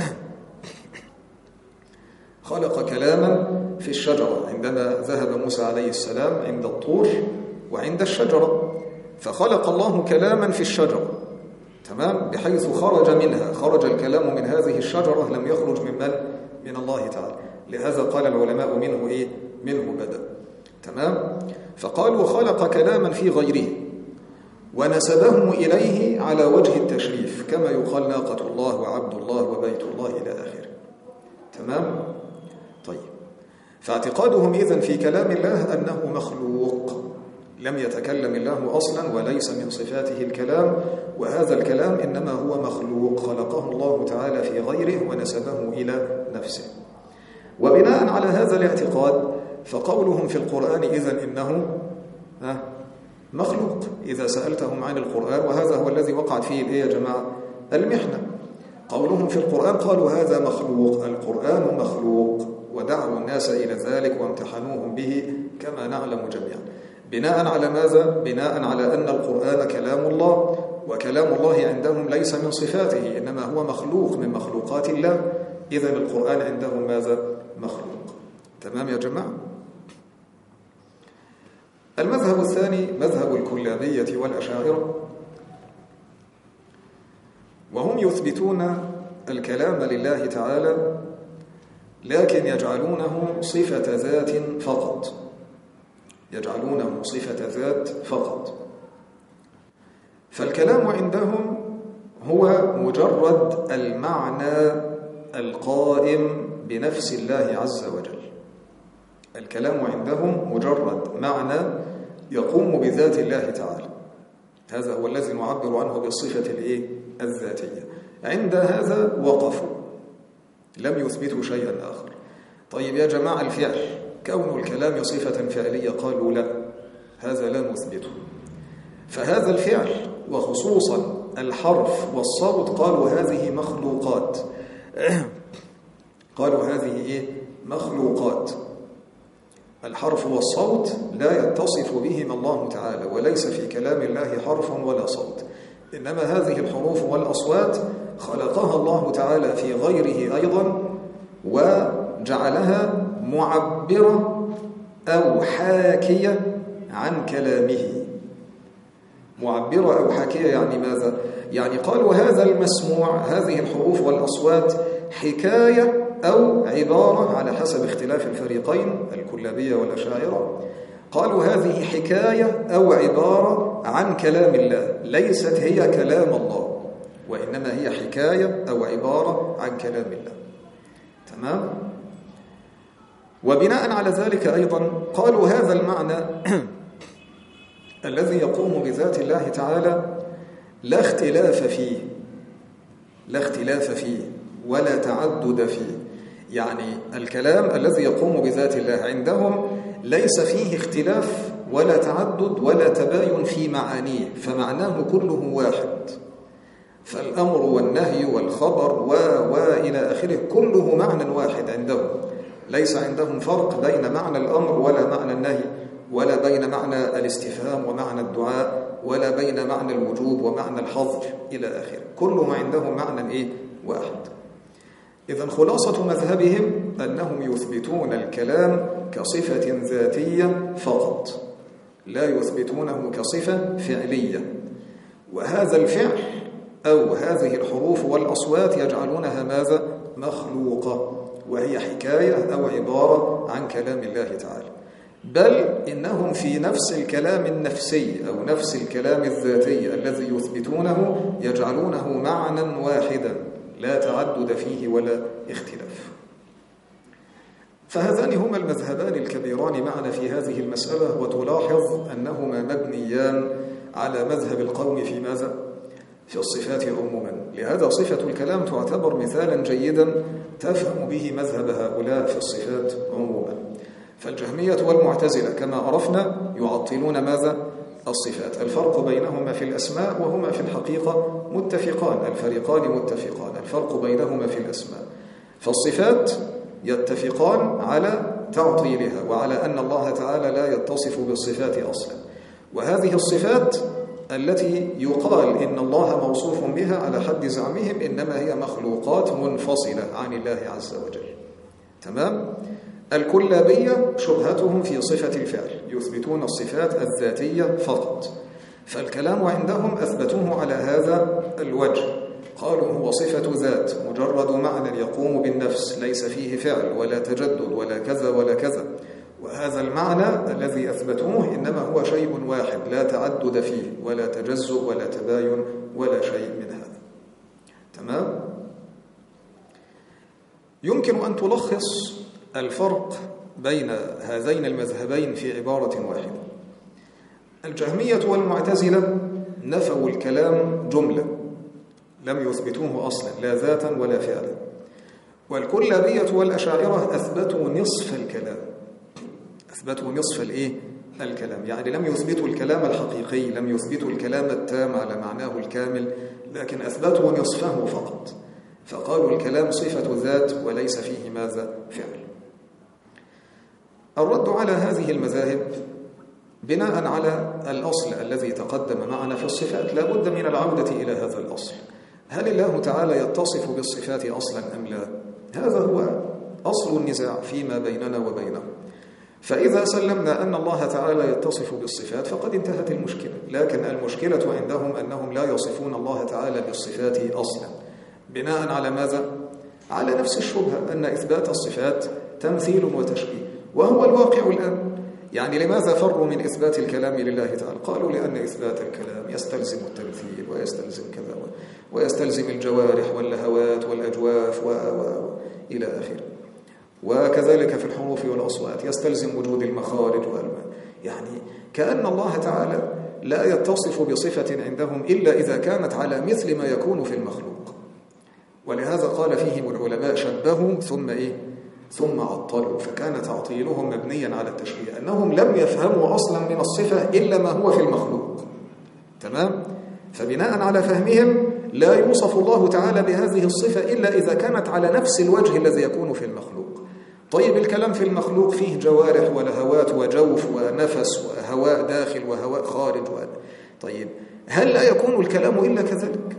خلق كلاما في الشجرة عندما ذهب موسى عليه السلام عند الطور وعند الشجرة، فخلق الله كلاما في الشجرة، تمام، بحيث خرج الكلام من هذه الشجرة، لم يخرج من الله تعالى. لهذا قال العلماء منه بدأ، تمام. فقالوا خلق كلاما في غيره ونسبه إليه على وجه التشريف، كما يقال ناقة الله وعبد الله وبيت الله إلى آخره، تمام. طيب فاعتقادهم إذن في كلام الله أنه مخلوق، لم يتكلم الله أصلا وليس من صفاته الكلام، وهذا الكلام إنما هو مخلوق خلقه الله تعالى في غيره ونسبه إلى نفسه. وبناء على هذا الاعتقاد فقولهم في القرآن إذن إنه مخلوق. إذا سألتهم عن القرآن، وهذا هو الذي وقعت فيه يا جماعة المحنة، قولهم في القرآن قالوا هذا مخلوق، القرآن مخلوق، ودعوا الناس إلى ذلك وامتحنوهم به كما نعلم جميعا. بناء على ماذا؟ بناء على أن القرآن كلام الله، وكلام الله عندهم ليس من صفاته، إنما هو مخلوق من مخلوقات الله. إذن القرآن عندهم ماذا؟ مخلوق. تمام يا جماعة؟ المذهب الثاني مذهب الكلابية والأشاعرة، وهم يثبتون الكلام لله تعالى لكن يجعلونه صفة ذات فقط، يجعلونه صفة ذات فقط. فالكلام عندهم هو مجرد المعنى القائم بنفس الله عز وجل. الكلام عندهم مجرد معنى يقوم بذات الله تعالى، هذا هو الذي نعبر عنه بالصفة الذاتية. عند هذا وقفوا، لم يثبتوا شيئا آخر. طيب يا جماعة الفعل، كون الكلام صفة فعلية، قالوا لا، هذا لا نثبته. فهذا الفعل وخصوصا الحرف والصوت قالوا هذه مخلوقات، قالوا هذه مخلوقات. الحرف والصوت لا يتصف بهما الله تعالى، وليس في كلام الله حرف ولا صوت، إنما هذه الحروف والأصوات خلقها الله تعالى في غيره أيضا، وجعلها معبرة أو حاكية عن كلامه. معبرة أو حاكية يعني ماذا؟ يعني قالوا هذا المسموع، هذه الحروف والأصوات حكاية أو عبارة على حسب اختلاف الفريقين الكلابية والأشاعرة، قالوا هذه حكاية أو عبارة عن كلام الله، ليست هي كلام الله، وإنما هي حكاية أو عبارة عن كلام الله، تمام؟ وبناء على ذلك أيضا قالوا هذا المعنى الذي يقوم بذات الله تعالى لا اختلاف فيه ولا تعدد فيه. يعني الكلام الذي يقوم بذات الله عندهم ليس فيه اختلاف ولا تعدد ولا تباين في معانيه، فمعناه كله واحد. فالأمر والنهي والخبر وإلى آخره كله معنى واحد عندهم، ليس عندهم فرق بين معنى الأمر ولا معنى النهي، ولا بين معنى الاستفهام ومعنى الدعاء ولا بين معنى الوجوب ومعنى الحظر إلى آخره، كل ما عندهم معنى واحد. إذن خلاصة مذهبهم أنهم يثبتون الكلام كصفة ذاتية فقط، لا يثبتونه كصفة فعلية، وهذا الفعل أو هذه الحروف والأصوات يجعلونها ماذا؟ مخلوقة، وهي حكاية أو عبارة عن كلام الله تعالى. بل إنهم في نفس الكلام النفسي أو نفس الكلام الذاتي الذي يثبتونه يجعلونه معنى واحدا لا تعدد فيه ولا اختلاف. فهذان هما المذهبان الكبيران معنا في هذه المسألة، وتلاحظ أنهما مبنيان على مذهب القوم في ماذا؟ في الصفات عموما. لهذا صفة الكلام تعتبر مثالا جيدا تفهم به مذهب هؤلاء في الصفات عموما. فالجهمية والمعتزلة كما عرفنا يعطلون ماذا؟ الصفات. الفرق بينهما في الأسماء، وهما في الحقيقة متفقان، الفريقان متفقان، الفرق بينهما في الأسماء. فالصفات يتفقان على تعطيلها وعلى أن الله تعالى لا يتصف بالصفات أصلا، وهذه الصفات التي يقال إن الله موصوف بها على حد زعمهم إنما هي مخلوقات منفصلة عن الله عز وجل. تمام؟ الكلابية شبهتهم في صفة الفعل، يثبتون الصفات الذاتية فقط. فالكلام عندهم أثبتوه على هذا الوجه، قالوا هو صفة ذات مجرد معنى يقوم بالنفس، ليس فيه فعل ولا تجدد ولا كذا ولا كذا، وهذا المعنى الذي أثبتوه إنما هو شيء واحد لا تعدد فيه ولا تجزؤ ولا تباين ولا شيء من هذا. تمام؟ يمكن أن تلخص الفرق بين هذين المذهبين في عبارة واحدة. الجهمية والمعتزلة نفوا الكلام جملة، لم يثبتوه أصلا لا ذاتا ولا فعلا. والكلابية والأشاعرة أثبتوا نصف الكلام، أثبتوا نصف الكلام، يعني لم يثبتوا الكلام الحقيقي، لم يثبتوا الكلام التام على معناه الكامل، لكن أثبتوا نصفه فقط. فقالوا الكلام صفة ذات وليس فيه ماذا؟ فعل. الرد على هذه المذاهب بناء على الأصل الذي تقدم معنا في الصفات، لا بد من العودة إلى هذا الأصل. هل الله تعالى يتصف بالصفات أصلا أم لا؟ هذا هو أصل النزاع فيما بيننا وبينه. فإذا سلمنا أن الله تعالى يتصف بالصفات فقد انتهت المشكلة، لكن المشكلة عندهم أنهم لا يصفون الله تعالى بالصفات أصلا. بناء على ماذا؟ على نفس الشبهة أن إثبات الصفات تمثيل وتشبيه، وهو الواقع الآن. يعني لماذا فروا من إثبات الكلام لله تعالى؟ قالوا لأن إثبات الكلام يستلزم التمثيل ويستلزم كذا ويستلزم الجوارح واللهوات والأجواف إلى آخره، وكذلك في الحروف والأصوات يستلزم وجود المخارج يعني كأن الله تعالى لا يتصف بصفة عندهم إلا إذا كانت على مثل ما يكون في المخلوق. ولهذا قال فيهم العلماء شبهوا ثم عطلوا، فكان تعطيلهم مبنيا على التشبيه، أنهم لم يفهموا أصلا من الصفة إلا ما هو في المخلوق. تمام؟ فبناء على فهمهم لا يوصف الله تعالى بهذه الصفة إلا إذا كانت على نفس الوجه الذي يكون في المخلوق. طيب الكلام في المخلوق فيه جوارح ولهوات وجوف ونفس وهواء داخل وهواء خارج طيب هل لا يكون الكلام إلا كذلك؟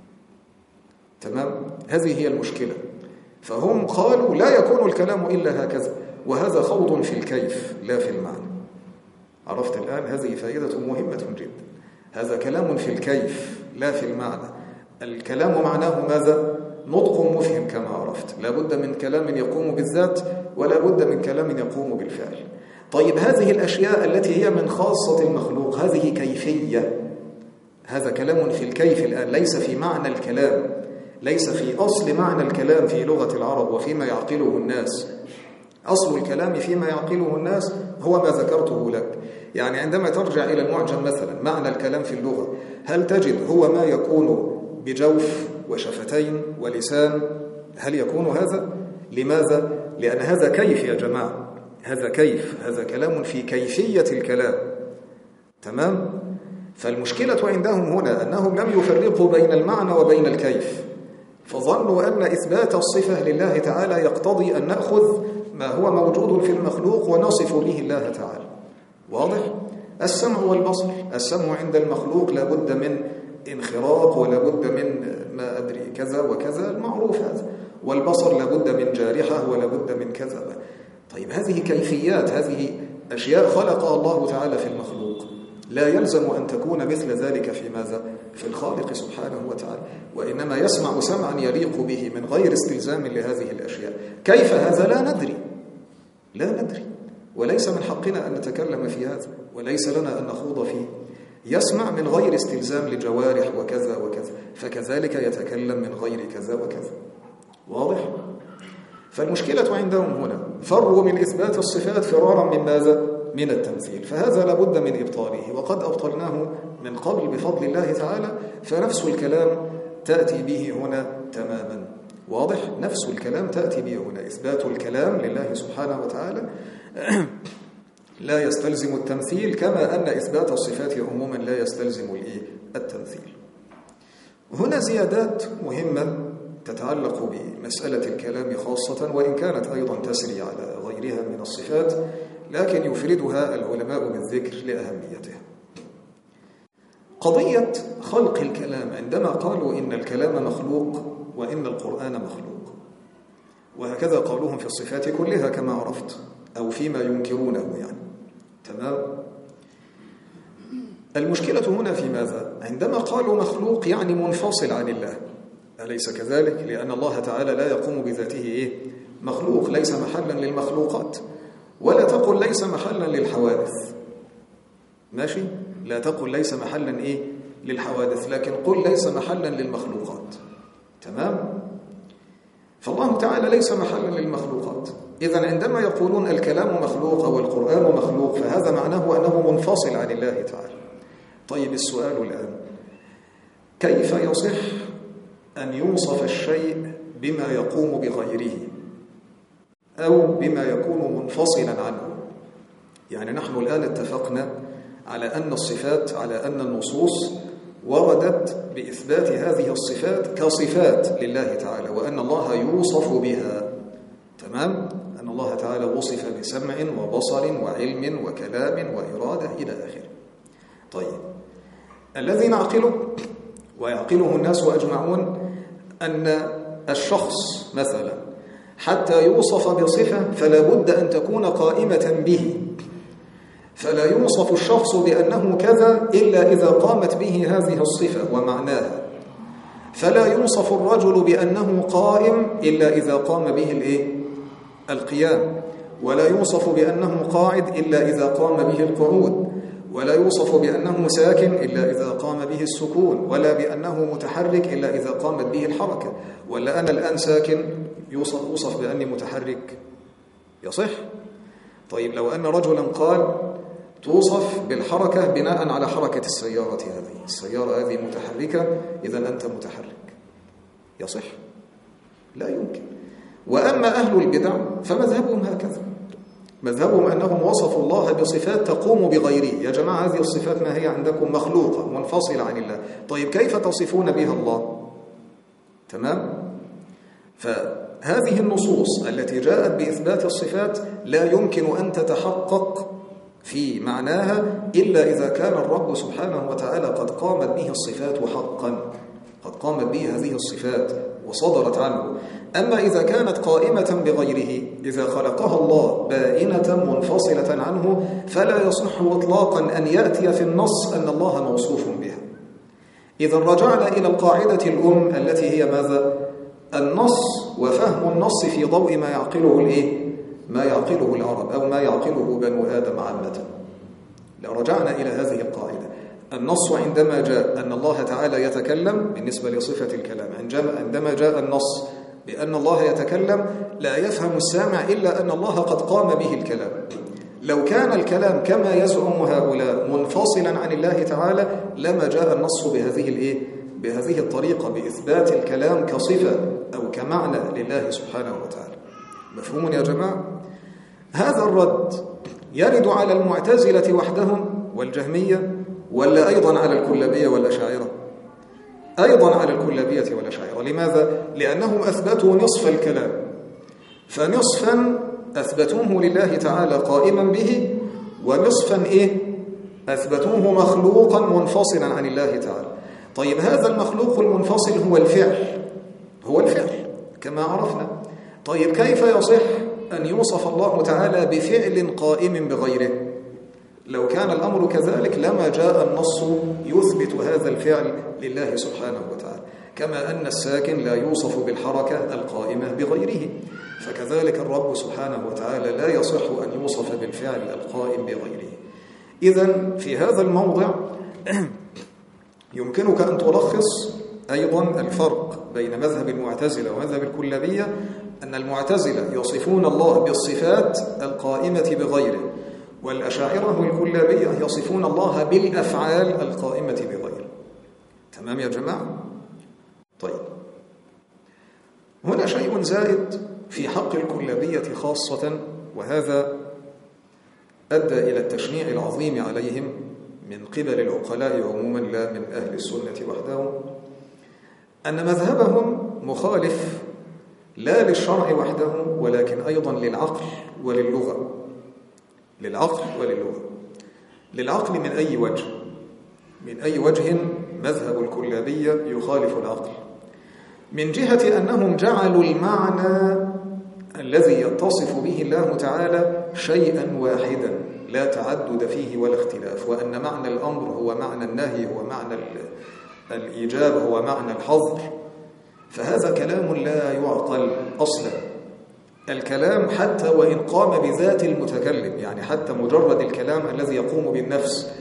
تمام؟ هذه هي المشكلة. فهم قالوا لا يكون الكلام إلا هكذا، وهذا خوض في الكيف لا في المعنى. عرفت الآن؟ هذه فائدة مهمة جدا. هذا كلام في الكيف لا في المعنى. الكلام معناه ماذا؟ نطق مفهم كما عرفت، لا بد من كلام يقوم بالذات ولا بد من كلام يقوم بالفعل. طيب هذه الأشياء التي هي من خاصة المخلوق هذه كيفية، هذا كلام في الكيف الآن، ليس في معنى الكلام، ليس في أصل معنى الكلام في لغة العرب وفيما يعقله الناس. أصل الكلام فيما يعقله الناس هو ما ذكرته لك. يعني عندما ترجع إلى المعجم مثلا، معنى الكلام في اللغة هل تجد هو ما يكون بجوف وشفتين ولسان؟ هل يكون هذا؟ لماذا؟ لأن هذا كيف يا جماعة، هذا كيف، هذا كلام في كيفية الكلام. تمام؟ فالمشكلة عندهم هنا أنهم لم يفرقوا بين المعنى وبين الكيف، فظنوا أن إثبات الصفة لله تعالى يقتضي أن نأخذ ما هو موجود في المخلوق ونصف به الله تعالى. واضح؟ السمع والبصر. السمع عند المخلوق لابد من انخراط ولابد من ما أدري كذا وكذا، المعروف هذا. والبصر لابد من جارحة ولابد من كذا. طيب هذه كيفيات، هذه أشياء خلقها الله تعالى في المخلوق، لا يلزم أن تكون مثل ذلك في ماذا؟ في الخالق سبحانه وتعالى، وإنما يسمع سمعا يليق به من غير استلزام لهذه الأشياء. كيف هذا؟ لا ندري، وليس من حقنا أن نتكلم في هذا، وليس لنا أن نخوض فيه. يسمع من غير استلزام لجوارح وكذا وكذا، فكذلك يتكلم من غير كذا وكذا. واضح؟ فالمشكلة عندهم هنا فروا من إثبات الصفات فرارا من ماذا؟ من التمثيل، فهذا لابد من إبطاله، وقد أبطلناه من قبل بفضل الله تعالى. فنفس الكلام تأتي به هنا تماما. واضح؟ نفس الكلام تأتي به هنا، إثبات الكلام لله سبحانه وتعالى لا يستلزم التمثيل، كما أن إثبات الصفات عموما لا يستلزم التمثيل. هنا زيادات مهمة تتعلق بمسألة الكلام خاصة، وإن كانت أيضا تسري على غيرها من الصفات، لكن يفردها العلماء بالذكر لأهميتها. قضية خلق الكلام، عندما قالوا إن الكلام مخلوق وإن القرآن مخلوق، وهكذا قالوهم في الصفات كلها كما عرفت، أو فيما ينكرونه يعني. تمام؟ المشكلة هنا في ماذا؟ عندما قالوا مخلوق يعني منفصل عن الله، أليس كذلك؟ لأن الله تعالى لا يقوم بذاته مخلوق، ليس محلا للمخلوقات. ولا تقل ليس محلا للحوادث، ماشي؟ لا تقل ليس محلا للحوادث، لكن قل ليس محلا للمخلوقات. تمام؟ فالله تعالى ليس محلا للمخلوقات. إذن عندما يقولون الكلام مخلوق أو القرآن مخلوق، فهذا معناه أنه منفصل عن الله تعالى. طيب السؤال الآن، كيف يصح أن يوصف الشيء بما يقوم بغيره أو بما يكون منفصلا عنه؟ يعني نحن الآن اتفقنا على أن الصفات، على أن النصوص وردت بإثبات هذه الصفات كصفات لله تعالى، وأن الله يوصف بها. تمام؟ أن الله تعالى وصف بسمع وبصر وعلم وكلام وإرادة إلى آخره. طيب الذي نعقله ويعقله الناس أجمعون أن الشخص مثلا حتى يوصف بصفة فلا بد أن تكون قائمة به، فلا يوصف الشخص بأنه كذا إلا إذا قامت به هذه الصفة ومعناها، فلا يوصف الرجل بأنه قائم إلا إذا قام به القيام، ولا يوصف بأنه قاعد إلا إذا قام به القعود، ولا يوصف بأنه ساكن إلا إذا قام به السكون، ولا بأنه متحرك إلا إذا قامت به الحركة. ولا أنا الآن ساكن يوصف بأني متحرك؟ يصح؟ طيب لو أن رجلا قال توصف بالحركة بناء على حركة السيارة هذه، السيارة هذه متحركة إذا أنت متحرك، يصح؟ لا يمكن. وأما أهل البدع فمذهبهم هكذا، مذهبهم أنهم وصفوا الله بصفات تقوم بغيره. يا جماعة هذه الصفات ما هي عندكم مخلوقة منفصلة عن الله، طيب كيف تصفون بها الله؟ تمام؟ فهذه النصوص التي جاءت بإثبات الصفات لا يمكن أن تتحقق في معناها إلا إذا كان الرب سبحانه وتعالى قد قامت به الصفات حقا، قد قامت به هذه الصفات وصدرت عنه. أما إذا كانت قائمة بغيره، إذا خلقها الله بائنة منفصلة عنه، فلا يصح إطلاقا أن يأتي في النص أن الله موصوف بها. إذا رجعنا إلى القاعدة الأم التي هي ماذا؟ النص وفهم النص في ضوء ما يعقله ما يعقله العرب أو ما يعقله بنو آدم عامة. لو رجعنا إلى هذه القاعدة، النص عندما جاء أن الله تعالى يتكلم بالنسبة لصفة الكلام، عندما جاء النص بأن الله يتكلم لا يفهم السامع إلا أن الله قد قام به الكلام. لو كان الكلام كما يزعم هؤلاء منفصلا عن الله تعالى لما جاء النص بهذه الطريقة بإثبات الكلام كصفة أو كمعنى لله سبحانه وتعالى. مفهوم يا جماعة؟ هذا الرد يرد على المعتزلة وحدهم والجهمية، ولا أيضا على الكلابية والأشاعرة؟ أيضا على الكلابية والأشاعرة. لماذا؟ لأنهم أثبتوا نصف الكلام، فنصفا أثبتوه لله تعالى قائما به، ونصفا أثبتوه مخلوقا منفصلا عن الله تعالى. طيب هذا المخلوق المنفصل هو الفعل كما عرفنا. طيب كيف يصح أن يوصف الله تعالى بفعل قائم بغيره؟ لو كان الأمر كذلك لما جاء النص يثبت هذا الفعل لله سبحانه وتعالى، كما أن الساكن لا يوصف بالحركة القائمة بغيره، فكذلك الرب سبحانه وتعالى لا يصح أن يوصف بالفعل القائم بغيره. إذن في هذا الموضع يمكنك أن تلخص أيضا الفرق بين مذهب المعتزلة ومذهب الكلابية، أن المعتزلة يصفون الله بالصفات القائمة بغيره، والأشاعرة والكلابية يصفون الله بالأفعال القائمة بغيره. تمام يا جماعة؟ طيب هنا شيء زائد في حق الكلابية خاصة، وهذا أدى إلى التشنيع العظيم عليهم من قبل العقلاء عموما لا من أهل السنة وحدهم، أن مذهبهم مخالف لا للشرع وحده ولكن أيضا للعقل وللغة. للعقل من أي وجه؟ من أي وجه مذهب الكلابية يخالف العقل؟ من جهة أنهم جعلوا المعنى الذي يتصف به الله تعالى شيئا واحدا لا تعدد فيه ولا اختلاف، وأن معنى الأمر هو معنى النهي، هو معنى الإيجاب، هو معنى الحظر. فهذا كلام لا يعقل أصلا. الكلام حتى وإن قام بذات المتكلم، يعني حتى مجرد الكلام الذي يقوم بالنفس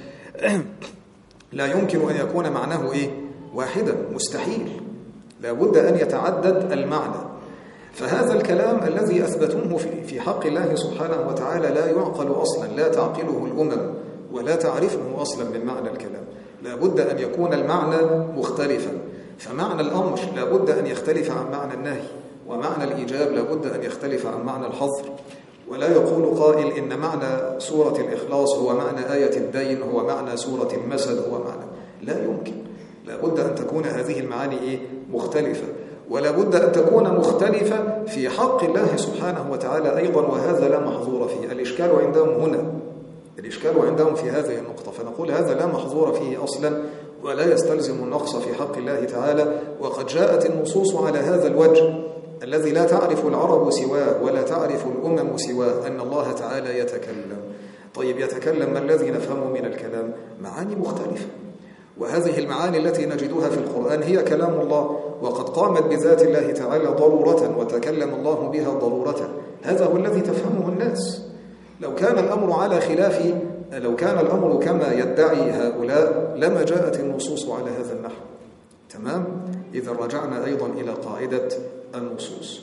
لا يمكن أن يكون معناه واحدا، مستحيل، لا بد أن يتعدد المعنى. فهذا الكلام الذي أثبتوه في حق الله سبحانه وتعالى لا يعقل أصلا، لا تعقله الأمم ولا تعرفه أصلا من معنى الكلام. لا بد أن يكون المعنى مختلفا، فمعنى الأمر لا بد أن يختلف عن معنى النهي، ومعنى الإيجاب لا بد أن يختلف عن معنى الحظر. ولا يقول قائل إن معنى سورة الإخلاص هو معنى آية الدين، هو معنى سورة المسد، هو معنى، لا يمكن. لا بد أن تكون هذه المعاني مختلفة، ولا بد أن تكون مختلفة في حق الله سبحانه وتعالى أيضا، وهذا لا محظور فيه. الإشكال عندهم هنا، الإشكال عندهم في هذه النقطة، فنقول هذا لا محظور فيه أصلا ولا يستلزم النقص في حق الله تعالى. وقد جاءت النصوص على هذا الوجه الذي لا تعرف العرب سواه ولا تعرف الأمم سواه، أن الله تعالى يتكلم. طيب يتكلم، ما الذي نفهمه من الكلام؟ معاني مختلفة، وهذه المعاني التي نجدها في القرآن هي كلام الله، وقد قامت بذات الله تعالى ضرورة وتكلم الله بها ضرورة. هذا هو الذي تفهمه الناس. لو كان الأمر على خلاف، لو كان الأمر كما يدعي هؤلاء لما جاءت النصوص على هذا النحو. تمام؟ إذا رجعنا أيضا إلى قاعدة النصوص.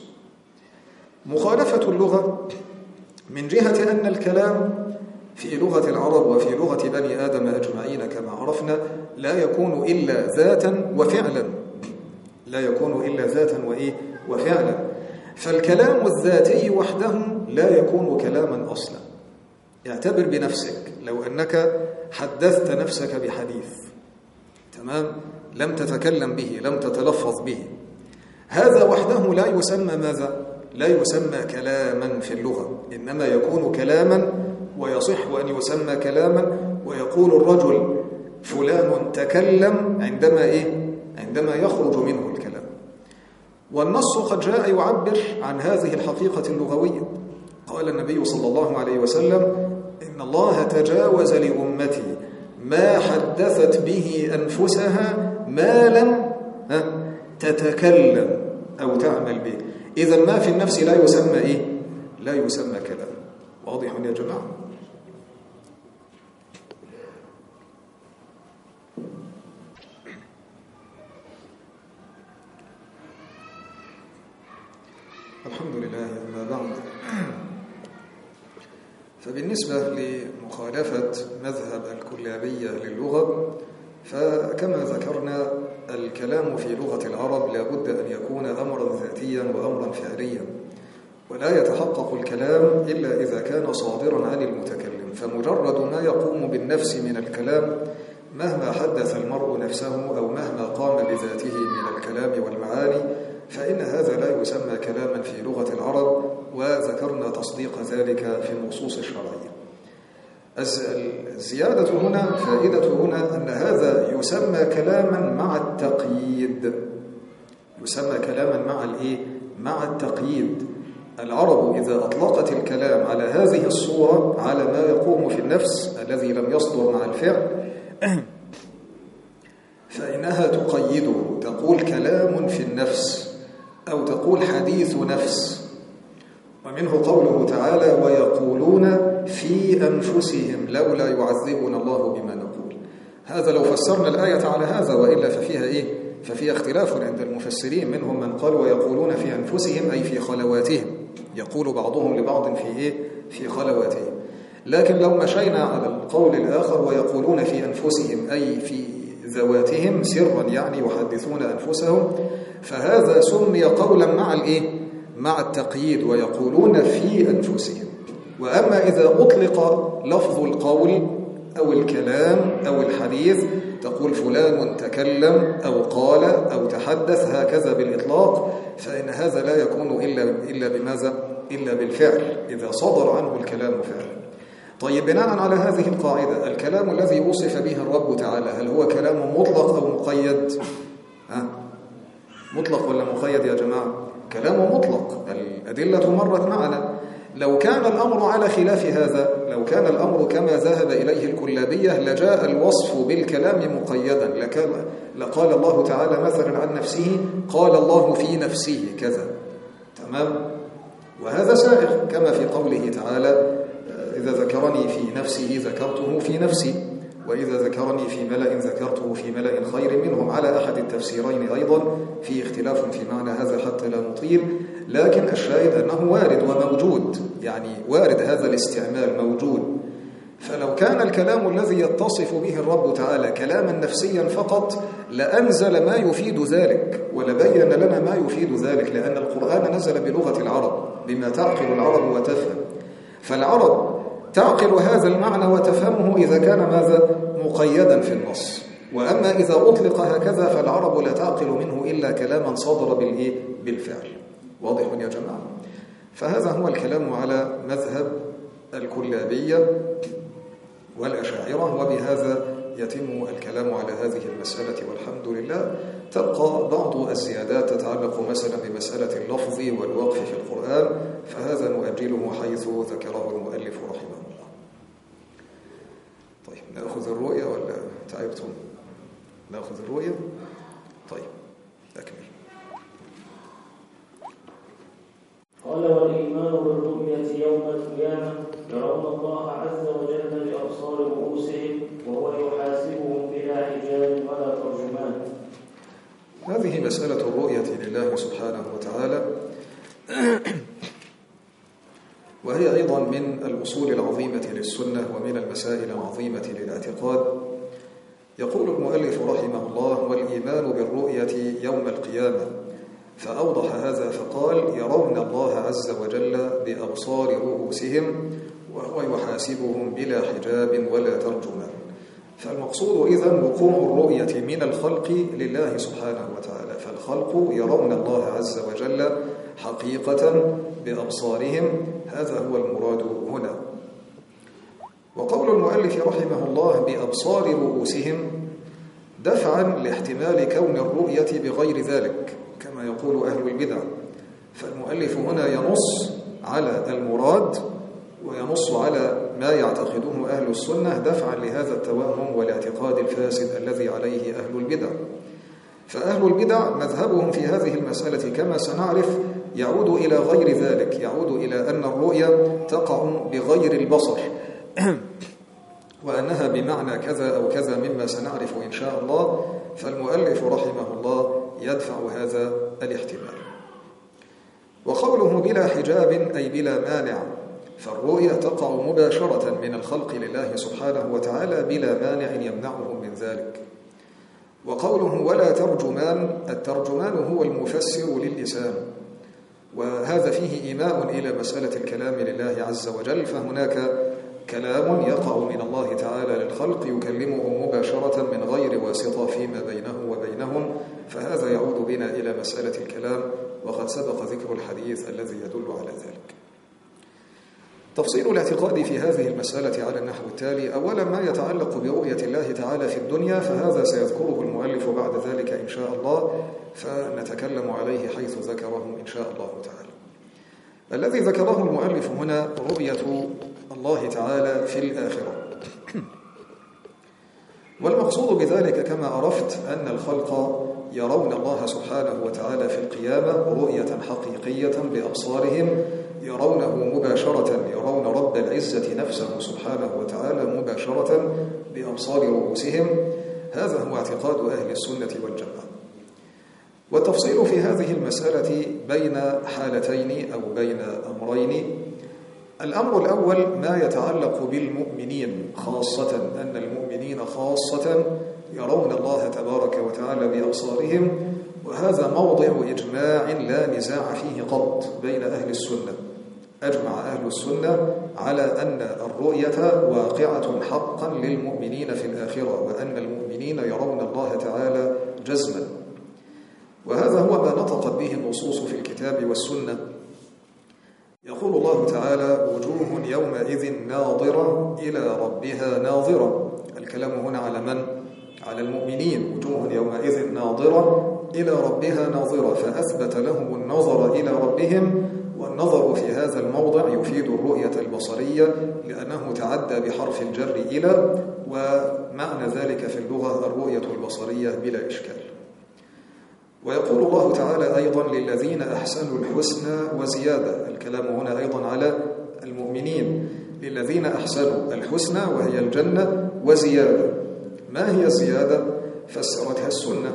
مخالفة اللغة من جهة أن الكلام في لغة العرب وفي لغة بني آدم أجمعين كما عرفنا لا يكون إلا ذاتا وفعلا، لا يكون إلا ذاتا وفعلا. فالكلام الذاتي وحده لا يكون كلاما أصلا. اعتبر بنفسك، لو أنك حدثت نفسك بحديث، تمام، لم تتكلم به، لم تتلفظ به، هذا وحده لا يسمى ماذا؟ لا يسمى كلاما في اللغة، إنما يكون كلاما، ويصح أن يسمى كلاما. ويقول الرجل فلان تكلم عندما يخرج منه الكلام. والنص قد جاء يعبر عن هذه الحقيقة اللغوية. قال النبي صلى الله عليه وسلم: إن الله تجاوز لأمتي ما حدثت به أنفسها ما لم تتكلم أو تعمل به. إذا ما في النفس لا يسمى لا يسمى كلام. واضح يا جماعة؟ الحمد لله. أما بعد، فبالنسبة لمخالفة مذهب الكلابية للغة، فكما ذكرنا الكلام في لغة العرب لا بد أن يكون أمرا ذاتيا وأمرا فعليا، ولا يتحقق الكلام إلا إذا كان صادرا عن المتكلم. فمجرد ما يقوم بالنفس من الكلام مهما حدث المرء نفسه أو مهما قام بذاته من الكلام والمعاني، فإن هذا لا يسمى كلاما في لغة العرب، وذكرنا تصديق ذلك في النصوص الشرعية. الزيادة هنا فائدة هنا أن هذا يسمى كلاما مع التقييد. يسمى كلاما مع الإيه؟ مع التقييد. العرب إذا أطلقت الكلام على هذه الصورة، على ما يقوم في النفس الذي لم يصدر مع الفعل، فإنها تقيده، تقول كلام في النفس أو تقول حديث نفس. ومنه قوله تعالى: ويقولون في أنفسهم لولا يعذبنا الله بما نقول. هذا لو فسرنا الآية على هذا، وإلا ففيها إيه؟ ففيها اختلاف عند المفسرين، منهم من قال ويقولون في أنفسهم أي في خلواتهم، يقول بعضهم لبعض في إيه؟ في خلواتهم. لكن لو مشينا على القول الآخر ويقولون في أنفسهم أي في ذواتهم سرا، يعني يحدثون أنفسهم، فهذا سمي قولا مع الإيه؟ مع التقييد، ويقولون في أنفسهم. وأما إذا أطلق لفظ القول أو الكلام أو الحديث، تقول فلان تكلم أو قال أو تحدث هكذا بالإطلاق، فإن هذا لا يكون إلا بماذا؟ إلا بالفعل، إذا صدر عنه الكلام فعلا. طيب، بناء على هذه القاعدة، الكلام الذي وصف به الرب تعالى هل هو كلام مطلق أو مقيد؟ مطلق ولا مقيد يا جماعة؟ كلام مطلق، الأدلة مرت معنا. لو كان الأمر على خلاف هذا، لو كان الأمر كما ذهب إليه الكلابية، لجاء الوصف بالكلام مقيدا، لقال الله تعالى مثلا عن نفسه: قال الله في نفسه كذا. تمام؟ وهذا سائغ، كما في قوله تعالى: إذا ذكرني في نفسه ذكرته في نفسي، وإذا ذكرني في ملأ ذكرته في ملأ خير منهم. على أحد التفسيرين أيضا في اختلاف في معنى هذا حتى لا نطيل، لكن الشاهد أنه وارد وموجود، يعني وارد هذا الاستعمال موجود. فلو كان الكلام الذي يتصف به الرب تعالى كلاما نفسيا فقط، لأنزل ما يفيد ذلك ولبين لنا ما يفيد ذلك، لأن القرآن نزل بلغة العرب بما تعقل العرب وتفهم. فالعرب تعقل هذا المعنى وتفهمه إذا كان ماذا؟ مقيدا في النص. وأما إذا أطلق هكذا فالعرب لا تعقل منه إلا كلاما صدر بالفعل. واضح يا جماعة؟ فهذا هو الكلام على مذهب الكلابية والأشاعرة، وبهذا يتم الكلام على هذه المسألة والحمد لله. تبقى بعض الزيادات تتعلق مثلا بمسألة اللفظ والوقف في القرآن، فهذا نؤجله حيث ذكره المؤلف رحمه الله. طيب، نأخذ الرؤية ولا تعبتم؟ نأخذ الرؤية؟ طيب، أكمل. قال: والإيمان بالرؤية يوم القيامة، يرون الله عز وجل بأبصار رؤوسهم وهو يحاسبهم بلا حجاب ولا ترجمان. هذه مسألة الرؤية لله سبحانه وتعالى، وهي أيضا من الأصول العظيمة للسنة ومن المسائل العظيمة للاعتقاد. يقول المؤلف رحمه الله: والإيمان بالرؤية يوم القيامة، فأوضح هذا فقال: يرون الله عز وجل بأبصار رؤوسهم وهو يحاسبهم بلا حجاب ولا ترجمان. فالمقصود إذن وقوع الرؤية من الخلق لله سبحانه وتعالى، فالخلق يرون الله عز وجل حقيقة بأبصارهم، هذا هو المراد هنا. وقول المؤلف رحمه الله بأبصار رؤوسهم دفعا لاحتمال كون الرؤية بغير ذلك كما يقول أهل البدع. فالمؤلف هنا ينص على المراد وينص على ما يعتقده أهل السنة دفعا لهذا التوهم والاعتقاد الفاسد الذي عليه أهل البدع. فأهل البدع مذهبهم في هذه المسألة كما سنعرف يعود إلى غير ذلك، يعود إلى أن الرؤية تقع بغير البصر وأنها بمعنى كذا أو كذا مما سنعرف إن شاء الله. فالمؤلف رحمه الله يدفع هذا الاحتمال. وقوله بلا حجاب أي بلا مانع، فالرؤية تقع مباشرة من الخلق لله سبحانه وتعالى بلا مانع يمنعهم من ذلك. وقوله ولا ترجمان، الترجمان هو المفسر للسان، وهذا فيه إيماء إلى مسألة الكلام لله عز وجل. فهناك كلام يقع من الله تعالى للخلق يكلمه مباشرة من غير واسطة فيما بينه وبينهم، فهذا يعود بنا إلى مسألة الكلام، وقد سبق ذكر الحديث الذي يدل على ذلك. تفصيل الاعتقاد في هذه المسألة على النحو التالي: أولا ما يتعلق برؤية الله تعالى في الدنيا، فهذا سيذكره المؤلف بعد ذلك إن شاء الله، فنتكلم عليه حيث ذكره إن شاء الله تعالى. الذي ذكره المؤلف هنا رؤية الله تعالى في الآخرة، والمقصود بذلك كما عرفت أن الخلق يرون الله سبحانه وتعالى في القيامة رؤية حقيقية بأبصارهم، يرونه مباشرة، يرون رب العزة نفسه سبحانه وتعالى مباشرة بأبصار رؤوسهم. هذا هو اعتقاد أهل السنة والجماعة. والتفصيل في هذه المسألة بين حالتين أو بين أمرين. الأمر الأول ما يتعلق بالمؤمنين خاصة، أن المؤمنين خاصة يرون الله تبارك وتعالى بأبصارهم، وهذا موضع إجماع لا نزاع فيه قط بين أهل السنة. أجمع أهل السنة على أن الرؤية واقعة حقا للمؤمنين في الآخرة، وأن المؤمنين يرون الله تعالى جزما، وهذا هو ما نطقت به النصوص في الكتاب والسنة. يقول الله تعالى: وجوه يومئذ ناظرة إلى ربها ناظرة. الكلام هنا على من؟ على المؤمنين. وجوه يومئذ ناظرة إلى ربها ناظرة، فأثبت لهم النظر إلى ربهم، والنظر في هذا الموضع يفيد الرؤية البصرية لأنه تعدى بحرف الجر إلى، ومعنى ذلك في اللغة الرؤية البصرية بلا إشكال. ويقول الله تعالى أيضا: للذين أحسنوا الحسنى وزيادة. الكلام هنا أيضا على المؤمنين، للذين أحسنوا الحسنى وهي الجنة وزيادة. ما هي الزيادة؟ فسرتها السنة.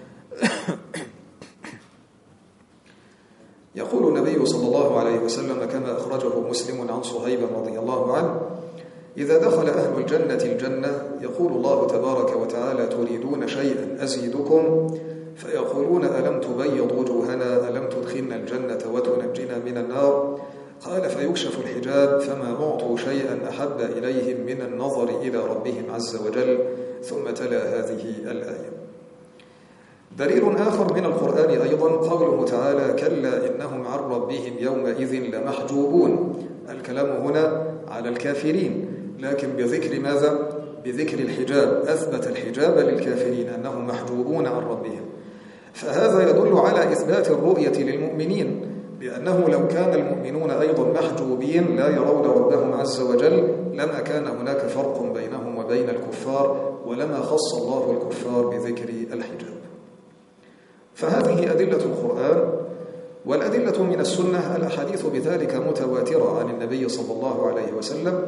يقول النبي صلى الله عليه وسلم كما أخرجه مسلم عن صهيب رضي الله عنه: إذا دخل أهل الجنة الجنة يقول الله تبارك وتعالى: تريدون شيئا أزيدكم؟ فيقولون: ألم تبيض وجوهنا، ألم تدخلنا الجنة وتنجنا من النار؟ قال: فيكشف الحجاب فما أعطوا شيئا أحب إليهم من النظر إلى ربهم عز وجل. ثم تلا هذه الآية. دليل آخر من القرآن أيضا قوله تعالى: كلا إنهم عن ربهم يومئذ لمحجوبون. الكلام هنا على الكافرين، لكن بذكر ماذا؟ بذكر الحجاب. أثبت الحجاب للكافرين أنهم محجوبون عن ربهم، فهذا يدل على إثبات الرؤية للمؤمنين، لأنه لو كان المؤمنون أيضا محجوبين لا يرون ربهم عز وجل لما كان هناك فرق بينهم وبين الكفار، ولما خص الله الكفار بذكر الحجاب. فهذه أدلة القرآن. والأدلة من السنة الأحاديث بذلك متواترة عن النبي صلى الله عليه وسلم،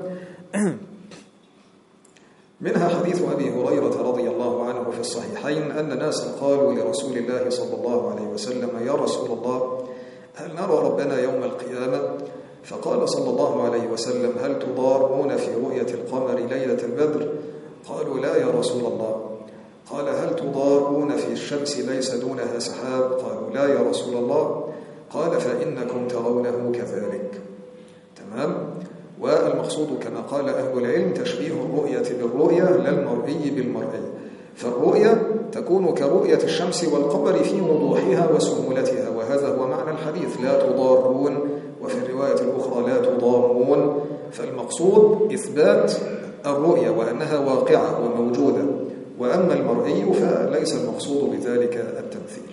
منها حديث أبي هريرة رضي الله عنه في الصحيحين أن ناسا قالوا لرسول الله صلى الله عليه وسلم: يا رسول الله، هل نرى ربنا يوم القيامة؟ فقال صلى الله عليه وسلم: هل تضارون في رؤية القمر ليلة البدر؟ قالوا: لا يا رسول الله. قال: هل تضارون في الشمس ليس دونها سحاب؟ قالوا: لا يا رسول الله. قال: فإنكم ترونه كذلك. تمام؟ والمقصود كما قال أهل العلم تشبيه الرؤية بالرؤية لا المرئي بالمرئي، فالرؤية تكون كرؤية الشمس والقمر في وضوحها وسهولتها، وهذا هو معنى الحديث: لا تضارون، وفي الرواية الأخرى لا تضامون. فالمقصود إثبات الرؤية وأنها واقعة وموجودة، وأما المرئي فليس المقصود بذلك التمثيل.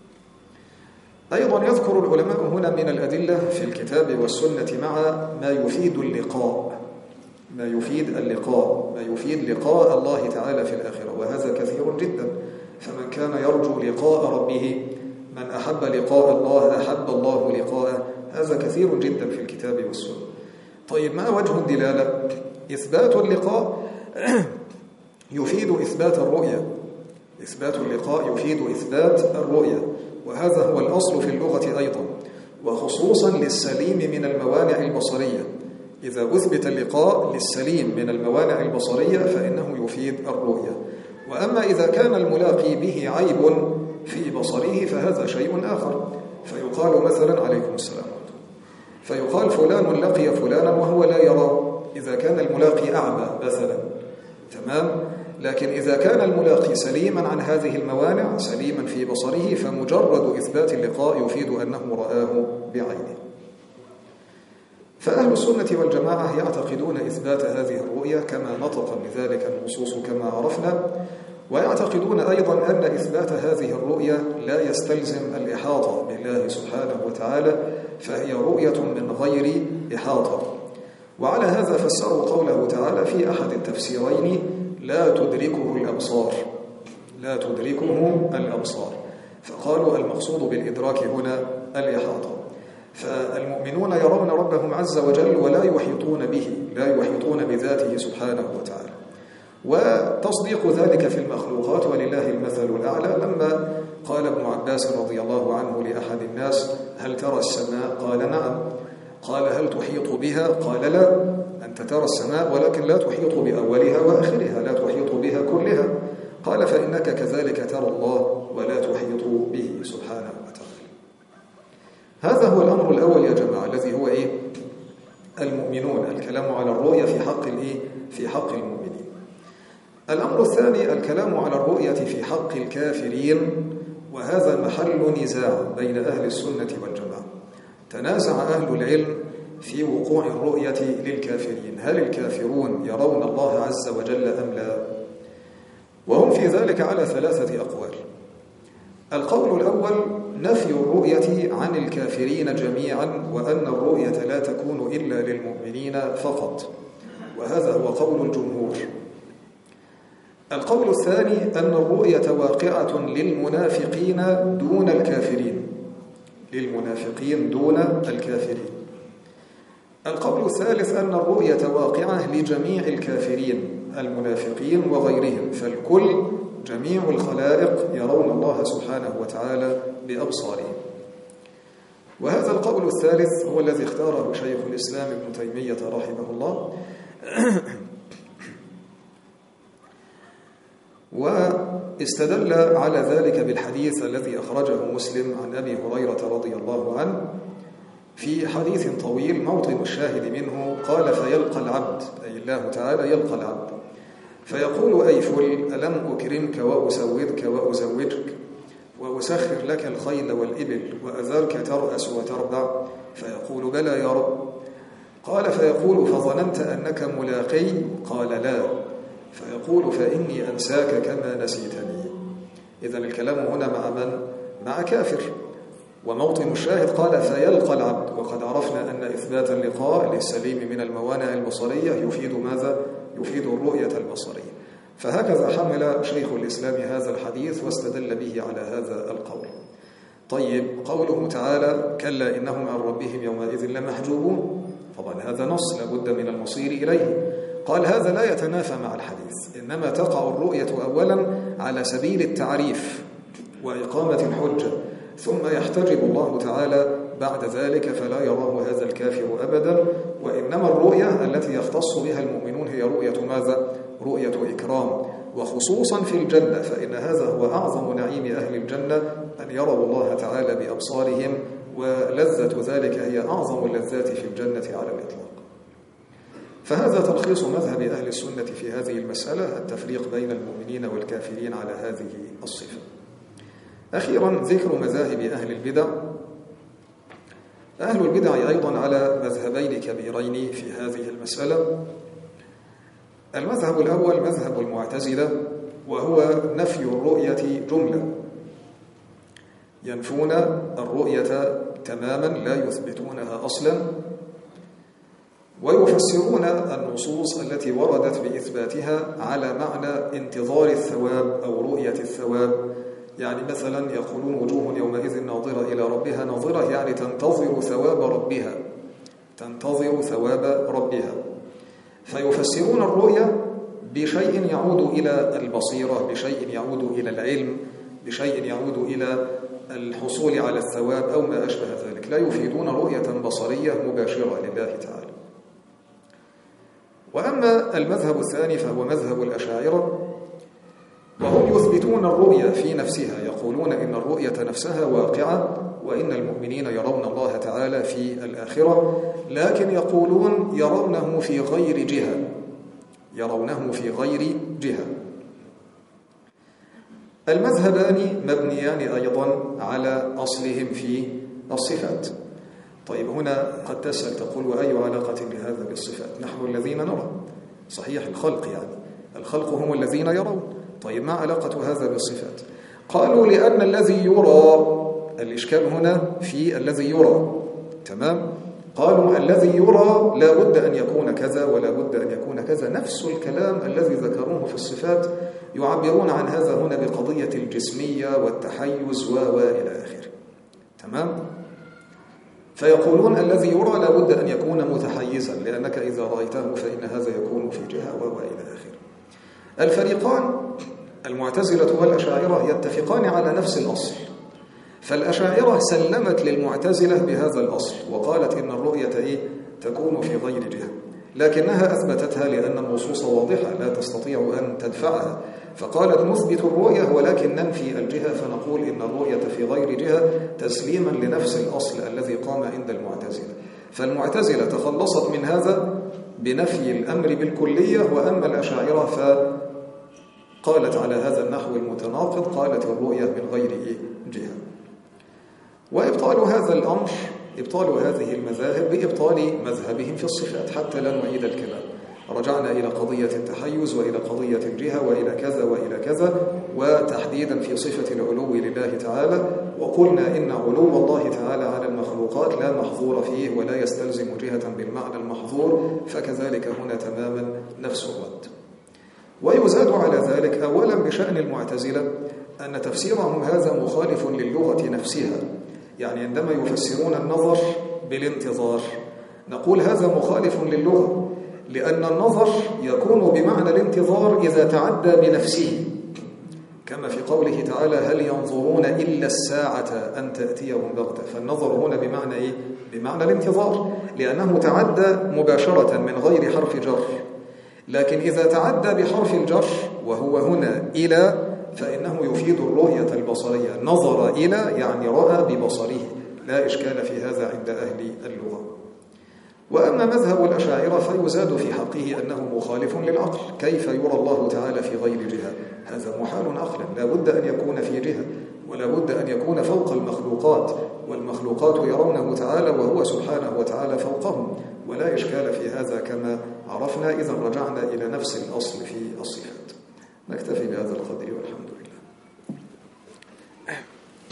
أيضا يذكر العلماء هنا من الأدلة في الكتاب والسنة مع ما يفيد اللقاء، ما يفيد لقاء الله تعالى في الآخرة، وهذا كثير جدا. فمن كان يرجو لقاء ربه، من أحب لقاء الله أحب الله لقاءه، هذا كثير جدا في الكتاب والسنة. طيب، ما وجه الدلالة؟ إثبات اللقاء يفيد إثبات الرؤية، إثبات اللقاء يفيد إثبات الرؤية، وهذا هو الأصل في اللغة أيضا، وخصوصا للسليم من الموانع البصرية. إذا أثبت اللقاء للسليم من الموانع البصرية فإنه يفيد الرؤية. وأما إذا كان الملاقي به عيب في بصره فهذا شيء آخر، فيقال مثلا عليكم السلام، فيقال فلان لقي فلانا وهو لا يرى، إذا كان الملاقي أعمى مثلا. تمام؟ لكن إذا كان الملاقي سليما عن هذه الموانع، سليما في بصره، فمجرد إثبات اللقاء يفيد أنه رآه بعينه. فأهل السنة والجماعة يعتقدون إثبات هذه الرؤية كما نطق بذلك النصوص كما عرفنا، ويعتقدون أيضا أن إثبات هذه الرؤية لا يستلزم الإحاطة بالله سبحانه وتعالى، فهي رؤية من غير إحاطة. وعلى هذا فسروا قوله تعالى في أحد التفسيرين: لا تدركه الأبصار، لا تدركه الأبصار، فقالوا المقصود بالإدراك هنا الإحاطة. فالمؤمنون يرون ربهم عز وجل ولا يحيطون به، لا يحيطون بذاته سبحانه وتعالى. وتصديق ذلك في المخلوقات ولله المثل الأعلى، لما قال ابن عباس رضي الله عنه لأحد الناس: هل ترى السماء؟ قال نعم. قال: هل تحيط بها؟ قال: لا، أنت ترى السماء ولكن لا تحيط بأولها وآخرها، لا تحيط بها كلها. قال: فإنك كذلك ترى الله ولا تحيط به سبحانه وتعالى. هذا هو الأمر الأول يا جماعة، الذي هو المؤمنون، الكلام على الرؤية في حق المؤمنين. الأمر الثاني الكلام على الرؤية في حق الكافرين، وهذا محل نزاع بين أهل السنة والجماعة. تنازع أهل العلم في وقوع الرؤية للكافرين، هل الكافرون يرون الله عز وجل أم لا؟ وهم في ذلك على 3 أقوال. القول الأول: نفي الرؤية عن الكافرين جميعا، وأن الرؤية لا تكون إلا للمؤمنين فقط، وهذا هو قول الجمهور. القول الثاني: أن الرؤية واقعة للمنافقين دون الكافرين، للمنافقين دون الكافرين. القول الثالث: أن الرؤية واقعة لجميع الكافرين المنافقين وغيرهم، فالكل جميع الخلائق يرون الله سبحانه وتعالى بأبصارهم. وهذا القول الثالث هو الذي اختاره شيخ الإسلام ابن تيمية رحمه الله، واستدل على ذلك بالحديث الذي أخرجه مسلم عن أبي هريرة رضي الله عنه في حديث طويل، موطن الشاهد منه: قال: فيلقى العبد، أي الله تعالى يلقى العبد، فيقول: أي فل، ألم أكرمك وأسودك وأزوجك وأسخر لك الخيل والإبل وأذرك ترأس وتربع؟ فيقول: بلى يا رب. قال: فيقول: فظننت أنك ملاقي؟ قال: لا. فيقول: فإني أنساك كما نسيتني. إذن الكلام هنا مع من؟ مع كافر. وموطن الشاهد قال: فيلقى العبد، وقد عرفنا أن إثبات اللقاء للسليم من الموانع البصرية يفيد ماذا؟ يفيد الرؤية البصرية. فهكذا حمل شيخ الإسلام هذا الحديث واستدل به على هذا القول. طيب، قوله تعالى: كلا إنهم عن ربهم يومئذ لمحجوبون، طبعا هذا نص لابد من المصير إليه. قال: هذا لا يتنافى مع الحديث، إنما تقع الرؤية أولا على سبيل التعريف وإقامة الحجة، ثم يحتجب الله تعالى بعد ذلك فلا يراه هذا الكافر أبدا. وإنما الرؤية التي يختص بها المؤمنون هي رؤية ماذا؟ رؤية إكرام، وخصوصا في الجنة، فإن هذا هو أعظم نعيم أهل الجنة، أن يروا الله تعالى بأبصارهم، ولذة ذلك هي أعظم اللذات في الجنة على الإطلاق. فهذا تلخيص مذهب أهل السنة في هذه المسألة، التفريق بين المؤمنين والكافرين على هذه الصفة. أخيرا ذكر مذاهب أهل البدع. أهل البدع أيضا على مذهبين كبيرين في هذه المسألة. المذهب الأول مذهب المعتزلة، وهو نفي الرؤية جملة، ينفون الرؤية تماما، لا يثبتونها أصلا، ويفسرون النصوص التي وردت بإثباتها على معنى انتظار الثواب أو رؤية الثواب. يعني مثلا يقولون: وجوه يومئذ ناظرة إلى ربها ناظرة، يعني تنتظر ثواب ربها، تنتظر ثواب ربها. فيفسرون الرؤية بشيء يعود إلى البصيرة، بشيء يعود إلى العلم، بشيء يعود إلى الحصول على الثواب أو ما أشبه ذلك، لا يفيدون رؤية بصرية مباشرة لله تعالى. وأما المذهب الثاني فهو مذهب الأشاعرة، وهم يثبتون الرؤية في نفسها، يقولون إن الرؤية نفسها واقعة، وإن المؤمنين يرون الله تعالى في الآخرة، لكن يقولون يرونه في غير جهة، يرونه في غير جهة. المذهبان مبنيان أيضا على أصلهم في الصفات. طيب هنا قد تسأل تقول وأي علاقة لهذا بالصفات؟ نحن الذين نرى، صحيح الخلق يعني الخلق هم الذين يرون. طيب ما علاقة هذا بالصفات؟ قالوا لأن الذي يرى، الإشكال هنا في الذي يرى، تمام؟ قالوا الذي يرى لا بد أن يكون كذا ولا بد أن يكون كذا، نفس الكلام الذي ذكروه في الصفات يعبرون عن هذا هنا بقضية الجسمية والتحيز وإلى آخره، تمام؟ فيقولون الذي يرى لا بد أن يكون متحيزا، لأنك إذا رأيته فإن هذا يكون في جهة وإلى آخره. الفريقان المعتزلة والأشاعرة يتفقان على نفس الأصل، فالأشاعرة سلمت للمعتزلة بهذا الأصل وقالت إن الرؤية تكون في غير جهة، لكنها أثبتتها لأن النصوص واضحة لا تستطيع أن تدفعها، فقالت نثبت الرؤية ولكن ننفي الجهة، فنقول إن الرؤية في غير جهة تسليما لنفس الأصل الذي قام عند المعتزلة. فالمعتزلة تخلصت من هذا بنفي الأمر بالكلية، وأما الأشاعرة فقالت على هذا النحو المتناقض، قالت الرؤية من غير جهة. وإبطال هذا الأمر، إبطال هذه المذاهب بإبطال مذهبهم في الصفات، حتى لا نعيد الكلام. رجعنا إلى قضية التحيز وإلى قضية الجهة وإلى كذا وإلى كذا، وتحديدا في صفة العلو لله تعالى، وقلنا إن علو الله تعالى على المخلوقات لا محظور فيه ولا يستلزم جهة بالمعنى المحظور، فكذلك هنا تماما نفس الرد. ويزاد على ذلك أولا بشأن المعتزلة أن تفسيرهم هذا مخالف للغة نفسها، يعني عندما يفسرون النظر بالانتظار نقول هذا مخالف للغة، لأن النظر يكون بمعنى الانتظار إذا تعدى بنفسه، كما في قوله تعالى هل ينظرون إلا الساعة أن تأتيهم بغتة، فالنظر هنا بمعنى بمعنى الانتظار، لأنه تعدى مباشرة من غير حرف جر. لكن إذا تعدى بحرف الجر وهو هنا إلى فإنه يفيد الرؤية البصرية، نظر إلى يعني رأى ببصره، لا إشكال في هذا عند أهل اللغة. وأما مذهب الأشاعرة فيزاد في حقه أنه مخالف للعقل، كيف يرى الله تعالى في غير جهة؟ هذا محال عقلا، لا بد أن يكون في جهة ولا بد أن يكون فوق المخلوقات، والمخلوقات يرونه تعالى وهو سبحانه وتعالى فوقهم، ولا إشكال في هذا كما عرفنا. إذا رجعنا إلى نفس الأصل في الصفات. نكتفي بهذا القدر والحمد